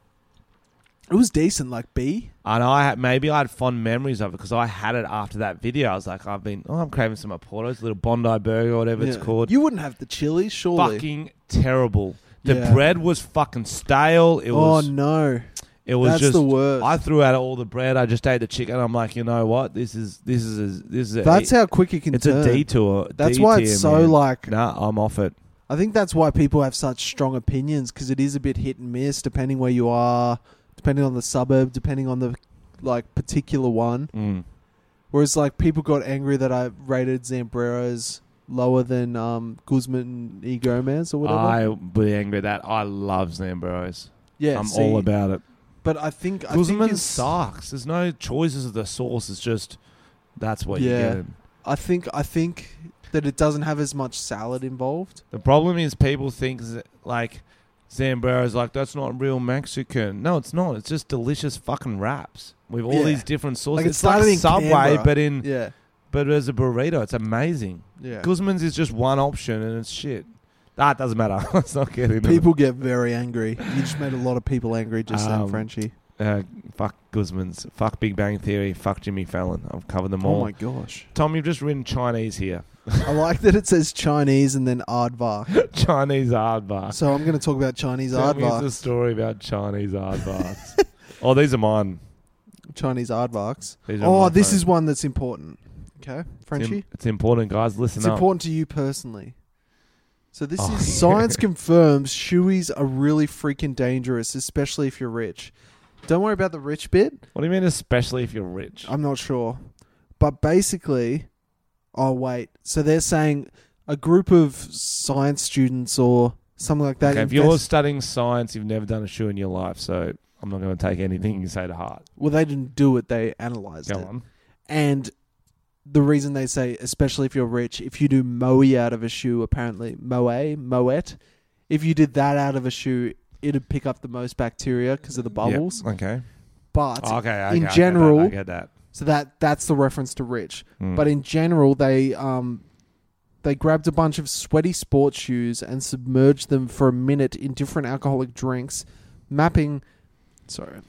It was decent, like B. And I had, maybe I had fond memories of it because I had it after that video. I was like, I've been, oh, I'm craving some Porto's, little Bondi burger or whatever it's Yeah. called. You wouldn't have the chili, surely. Fucking terrible. The Yeah. bread was fucking stale. It oh was. no, It was that's just. the worst. I threw out all the bread. I just ate the chicken. I'm like, you know what? This is this is a, this is a, that's how quick it can it's turn. a detour. That's why D-tier, it's so man. like. Nah, I'm off it. I think that's why people have such strong opinions because it is a bit hit and miss depending where you are, depending on the suburb, depending on the like particular one. Mm. Whereas like people got angry that I rated Zambreros lower than um, Guzman y Gomez or whatever. I would be angry at that. I love Zambros. yeah, I'm see, all about it. But I think I think Guzman it's, sucks. There's no choices of the sauce. It's just that's what Yeah. you get. I think I think that it doesn't have as much salad involved. The problem is people think z- like Zambrero is like that's not real Mexican. No, it's not. It's just delicious fucking wraps with all Yeah. these different sauces. Like, it it's like started in Subway, Canberra. but in Yeah, but as a burrito, it's amazing. yeah. Guzman's is just one option, and it's shit. That doesn't matter. Let's not get into People get very angry. You just made a lot of people angry just then, Um, Frenchie. it. Uh, fuck Guzman's. Fuck Big Bang Theory. Fuck Jimmy Fallon. I've covered them Oh all. my gosh. Tom, you've just written Chinese here. I like that it says Chinese and then aardvark. Chinese aardvark. So I'm going to talk about Chinese Tell me the aardvarks. story about Chinese aardvarks. Oh, these are mine. Chinese aardvarks. These are Oh, my this phone. is one that's important. Okay, It's, im- Frenchie? it's important, guys. Listen It's up. important to you personally. So this Oh, is yeah. science confirms shoeys are really freaking dangerous, especially if you're rich. Don't worry about the rich bit. What do you mean, especially if you're rich? I'm not sure. But basically, oh wait. So they're saying a group of science students or something like that. Okay, if you're invest- studying science, you've never done a shoe in your life, so I'm not going to take anything you say to heart. well, they didn't do it. They analyzed Go it. on. And the reason they say, especially if you're rich, if you do moe out of a shoe, apparently moe, moet, if you did that out of a shoe, it'd pick up the most bacteria because of the bubbles. Yep. Okay. But Oh, okay. okay. in I get that, general- I get that. so that that's the reference to rich. Mm. But in general, they um they grabbed a bunch of sweaty sports shoes and submerged them for a minute in different alcoholic drinks, mapping. Sorry.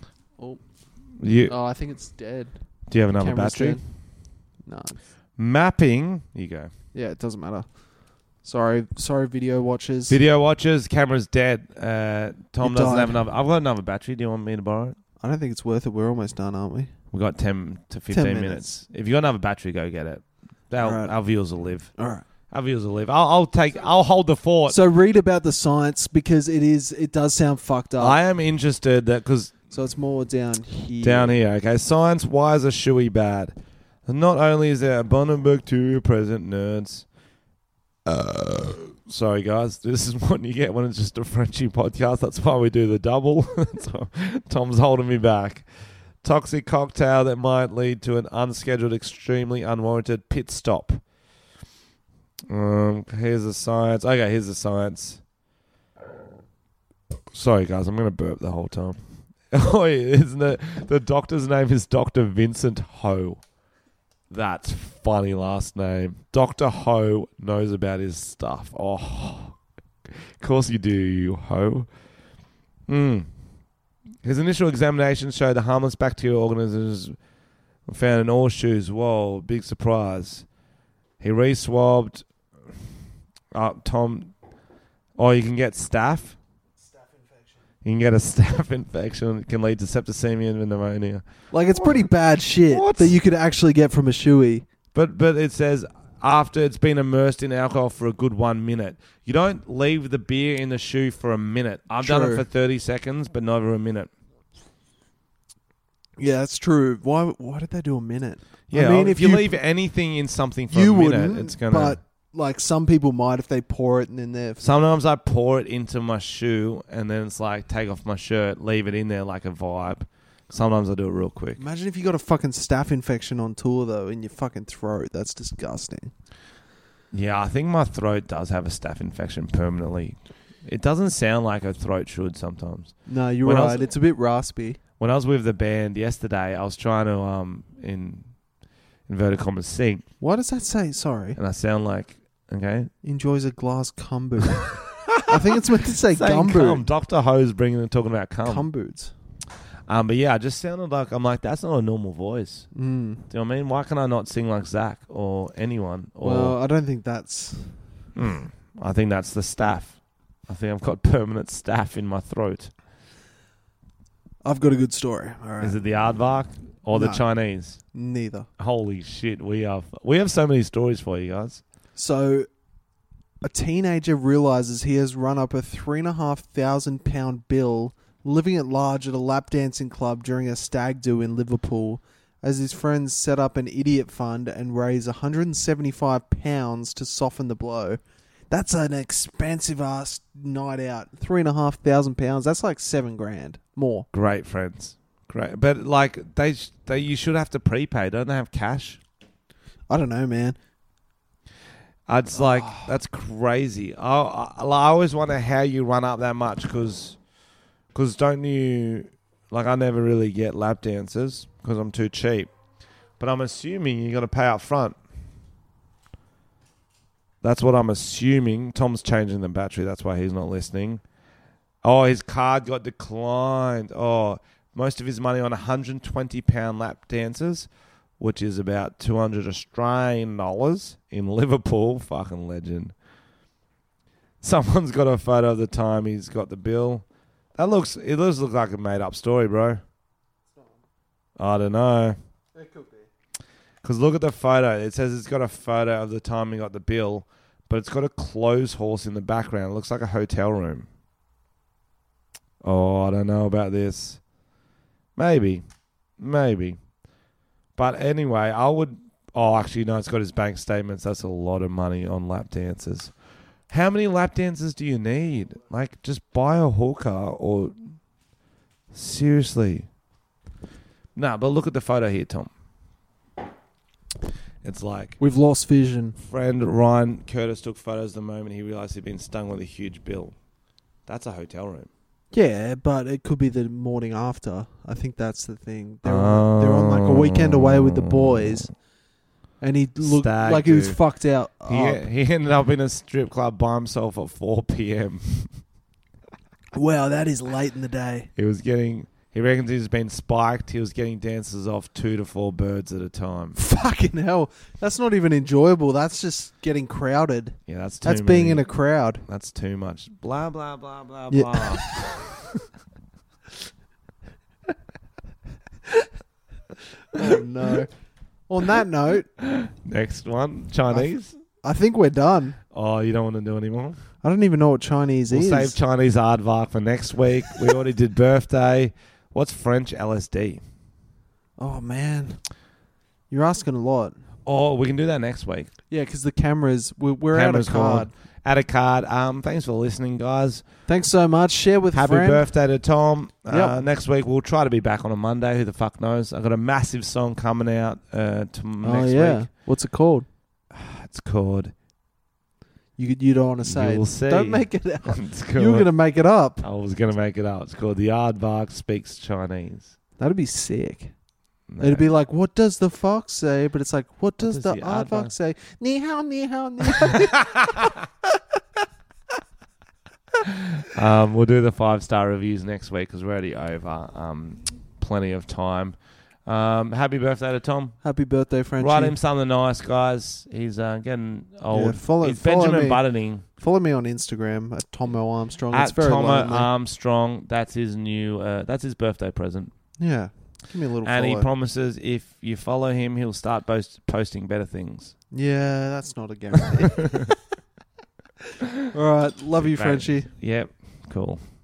you, Oh, I think it's dead. do you have another Camera's battery? dead. No. Mapping. You go. Yeah, it doesn't matter. Sorry, sorry, video watchers. Video watchers. Camera's dead. Uh, Tom It doesn't died. have another. I've got another battery. Do you want me to borrow it? I don't think it's worth it. We're almost done, aren't we? We've got ten to fifteen minutes. minutes. If you got another battery, go get it. Our, Alright. our viewers will live. All right. Our viewers will live. I'll, I'll take. I'll hold the fort. So read about the science because it is. It does sound fucked up. I am interested that because so it's more down here. down here, okay. Science. Why is a shoey bad? Not only is there abundant bacteria present, nerds. Uh, sorry, guys. This is what you get when it's just a Frenchie podcast. That's why we do the double. So Tom's holding me back. Toxic cocktail that might lead to an unscheduled, extremely unwarranted pit stop. Um, here's the science. Okay, here's the science. Sorry, guys. I'm gonna burp the whole time. Oh, isn't it? The doctor's name is Doctor Vincent Ho. That's funny last name. Doctor Ho knows about his stuff. Oh, of course you do, you Ho. Mm. His initial examination showed the harmless bacterial organisms were found in all shoes. Whoa, big surprise. He re-swabbed. Uh, Tom, oh, you can get staph? You can get a staph infection. It can lead to septicemia and pneumonia. Like it's pretty bad shit What? that you could actually get from a shoey. But but it says after it's been immersed in alcohol for a good one minute. You don't leave the beer in the shoe for a minute. I've done it True. for thirty seconds, but never a minute. Yeah, that's true. Why? Why did they do a minute? Yeah, I mean, if, if you, you- leave anything in something for You a minute, wouldn't, it's gonna. but like some people might if they pour it and then they're. Sometimes I pour it into my shoe, and then it's like take off my shirt, leave it in there like a vibe. Sometimes I do it real quick. Imagine if you got a fucking staph infection on tour though in your fucking throat. That's disgusting. Yeah, I think my throat does have a staph infection permanently. It doesn't sound like a throat should sometimes. No, you're When I right. was- It's a bit raspy. When I was with the band yesterday, I was trying to um in inverted commas sing, Why does that say? Sorry, and I sound like okay. enjoys a glass gumboot. I think it's meant to say Saying cum. gumboot. Doctor Ho's bringing and talking about cum. Gumboots. Um, but yeah, I just sounded like I'm like that's not a normal voice. Mm. Do you know what I mean? Why can I not sing like Zach or anyone? Or Well, I don't think that's. Hmm, I think that's the staff. I think I've got permanent staph in my throat. I've got a good story. All right. Is it the aardvark or the No. Chinese? Neither. Holy shit, we are we have so many stories for you guys. So, a teenager realizes he has run up a three and a half thousand pound bill living at large at a lap dancing club during a stag do in Liverpool, as his friends set up an idiot fund and raise one hundred seventy-five pounds to soften the blow. That's an expensive ass night out. Three and a half thousand pounds. That's like seven grand more. Great friends, great. But like they, sh- they, you should have to prepay. Don't they have cash? I don't know, man. It's like that's crazy. I, I, I always wonder how you run up that much because, because don't you like? I never really get lap dances because I'm too cheap. But I'm assuming you got to pay up front. That's what I'm assuming. Tom's changing the battery. That's why he's not listening. Oh, his card got declined. Oh, most of his money on one hundred twenty pound lap dances, which is about two hundred Australian dollars in Liverpool. Fucking legend. Someone's got a photo of the time he's got the bill. That looks, it does look like a made up story, bro. I don't know. It could be. Because look at the photo. It says it's got a photo of the time he got the bill, but it's got a clothes horse in the background. It looks like a hotel room. Oh, I don't know about this. Maybe. Maybe. But anyway, I would... Oh, actually, no, it's got his bank statements. That's a lot of money on lap dances. How many lap dances do you need? Like, just buy a hooker or... Seriously. No, but look at the photo here, Tom. It's like... We've lost vision. Friend Ryan Curtis took photos the moment he realised he'd been stung with a huge bill. That's a hotel room. Yeah, but it could be the morning after. I think that's the thing. They're, on, they're on like a weekend away with the boys. And he looked Stag like he was do. fucked out. He, up. he ended up in a strip club by himself at four p.m. Wow, that is late in the day. He was getting... He reckons he's been spiked. He was getting dancers off two to four birds at a time. Fucking hell. That's not even enjoyable. That's just getting crowded. Yeah, that's too That's being many. in a crowd. That's too much. Blah, blah, blah, blah, Yeah. blah. Oh, no. On that note, Next one, Chinese. I think we're done. Oh, you don't want to do any more? I don't even know what Chinese We'll is. save Chinese aardvark for next week. We already did birthday. What's French L S D? Oh, man. You're asking a lot. Oh, we can do that next week. Yeah, because the cameras, we're, we're Camera's out of card. gone. Add a card. Um, thanks for listening, guys. Thanks so much. Share with a Happy friend. birthday to Tom. Uh, Yep. Next week, we'll try to be back on a Monday. Who the fuck knows? I've got a massive song coming out uh, to Oh, next yeah. week. What's it called? It's called... You you don't want to say You'll it. see. Don't make it up. It's You were called- going to make it up. I was going to make it up. It's called The Aardvark Speaks Chinese. That'd be sick. No. It'd be like, what does the fox say? But it's like, what does, does the, the aardvark aardvark- say? Ni hao, ni hao, ni hao. um, we'll do the five-star reviews next week because we're already over. Um, plenty of time. Um, happy birthday to Tom. Happy birthday, Frenchie. Write him something nice, guys. He's uh, getting old. Yeah, follow- He's follow Benjamin me. Buttoning. Follow me on Instagram at Tomo Armstrong. At it's very Tomo lonely. Armstrong. That's his new. Uh, that's his birthday present. Yeah. Give me a little And follow. he promises if you follow him, he'll start post- posting better things. yeah, that's not a guarantee. All right. Love you, Bang. Frenchie. Yep. Cool.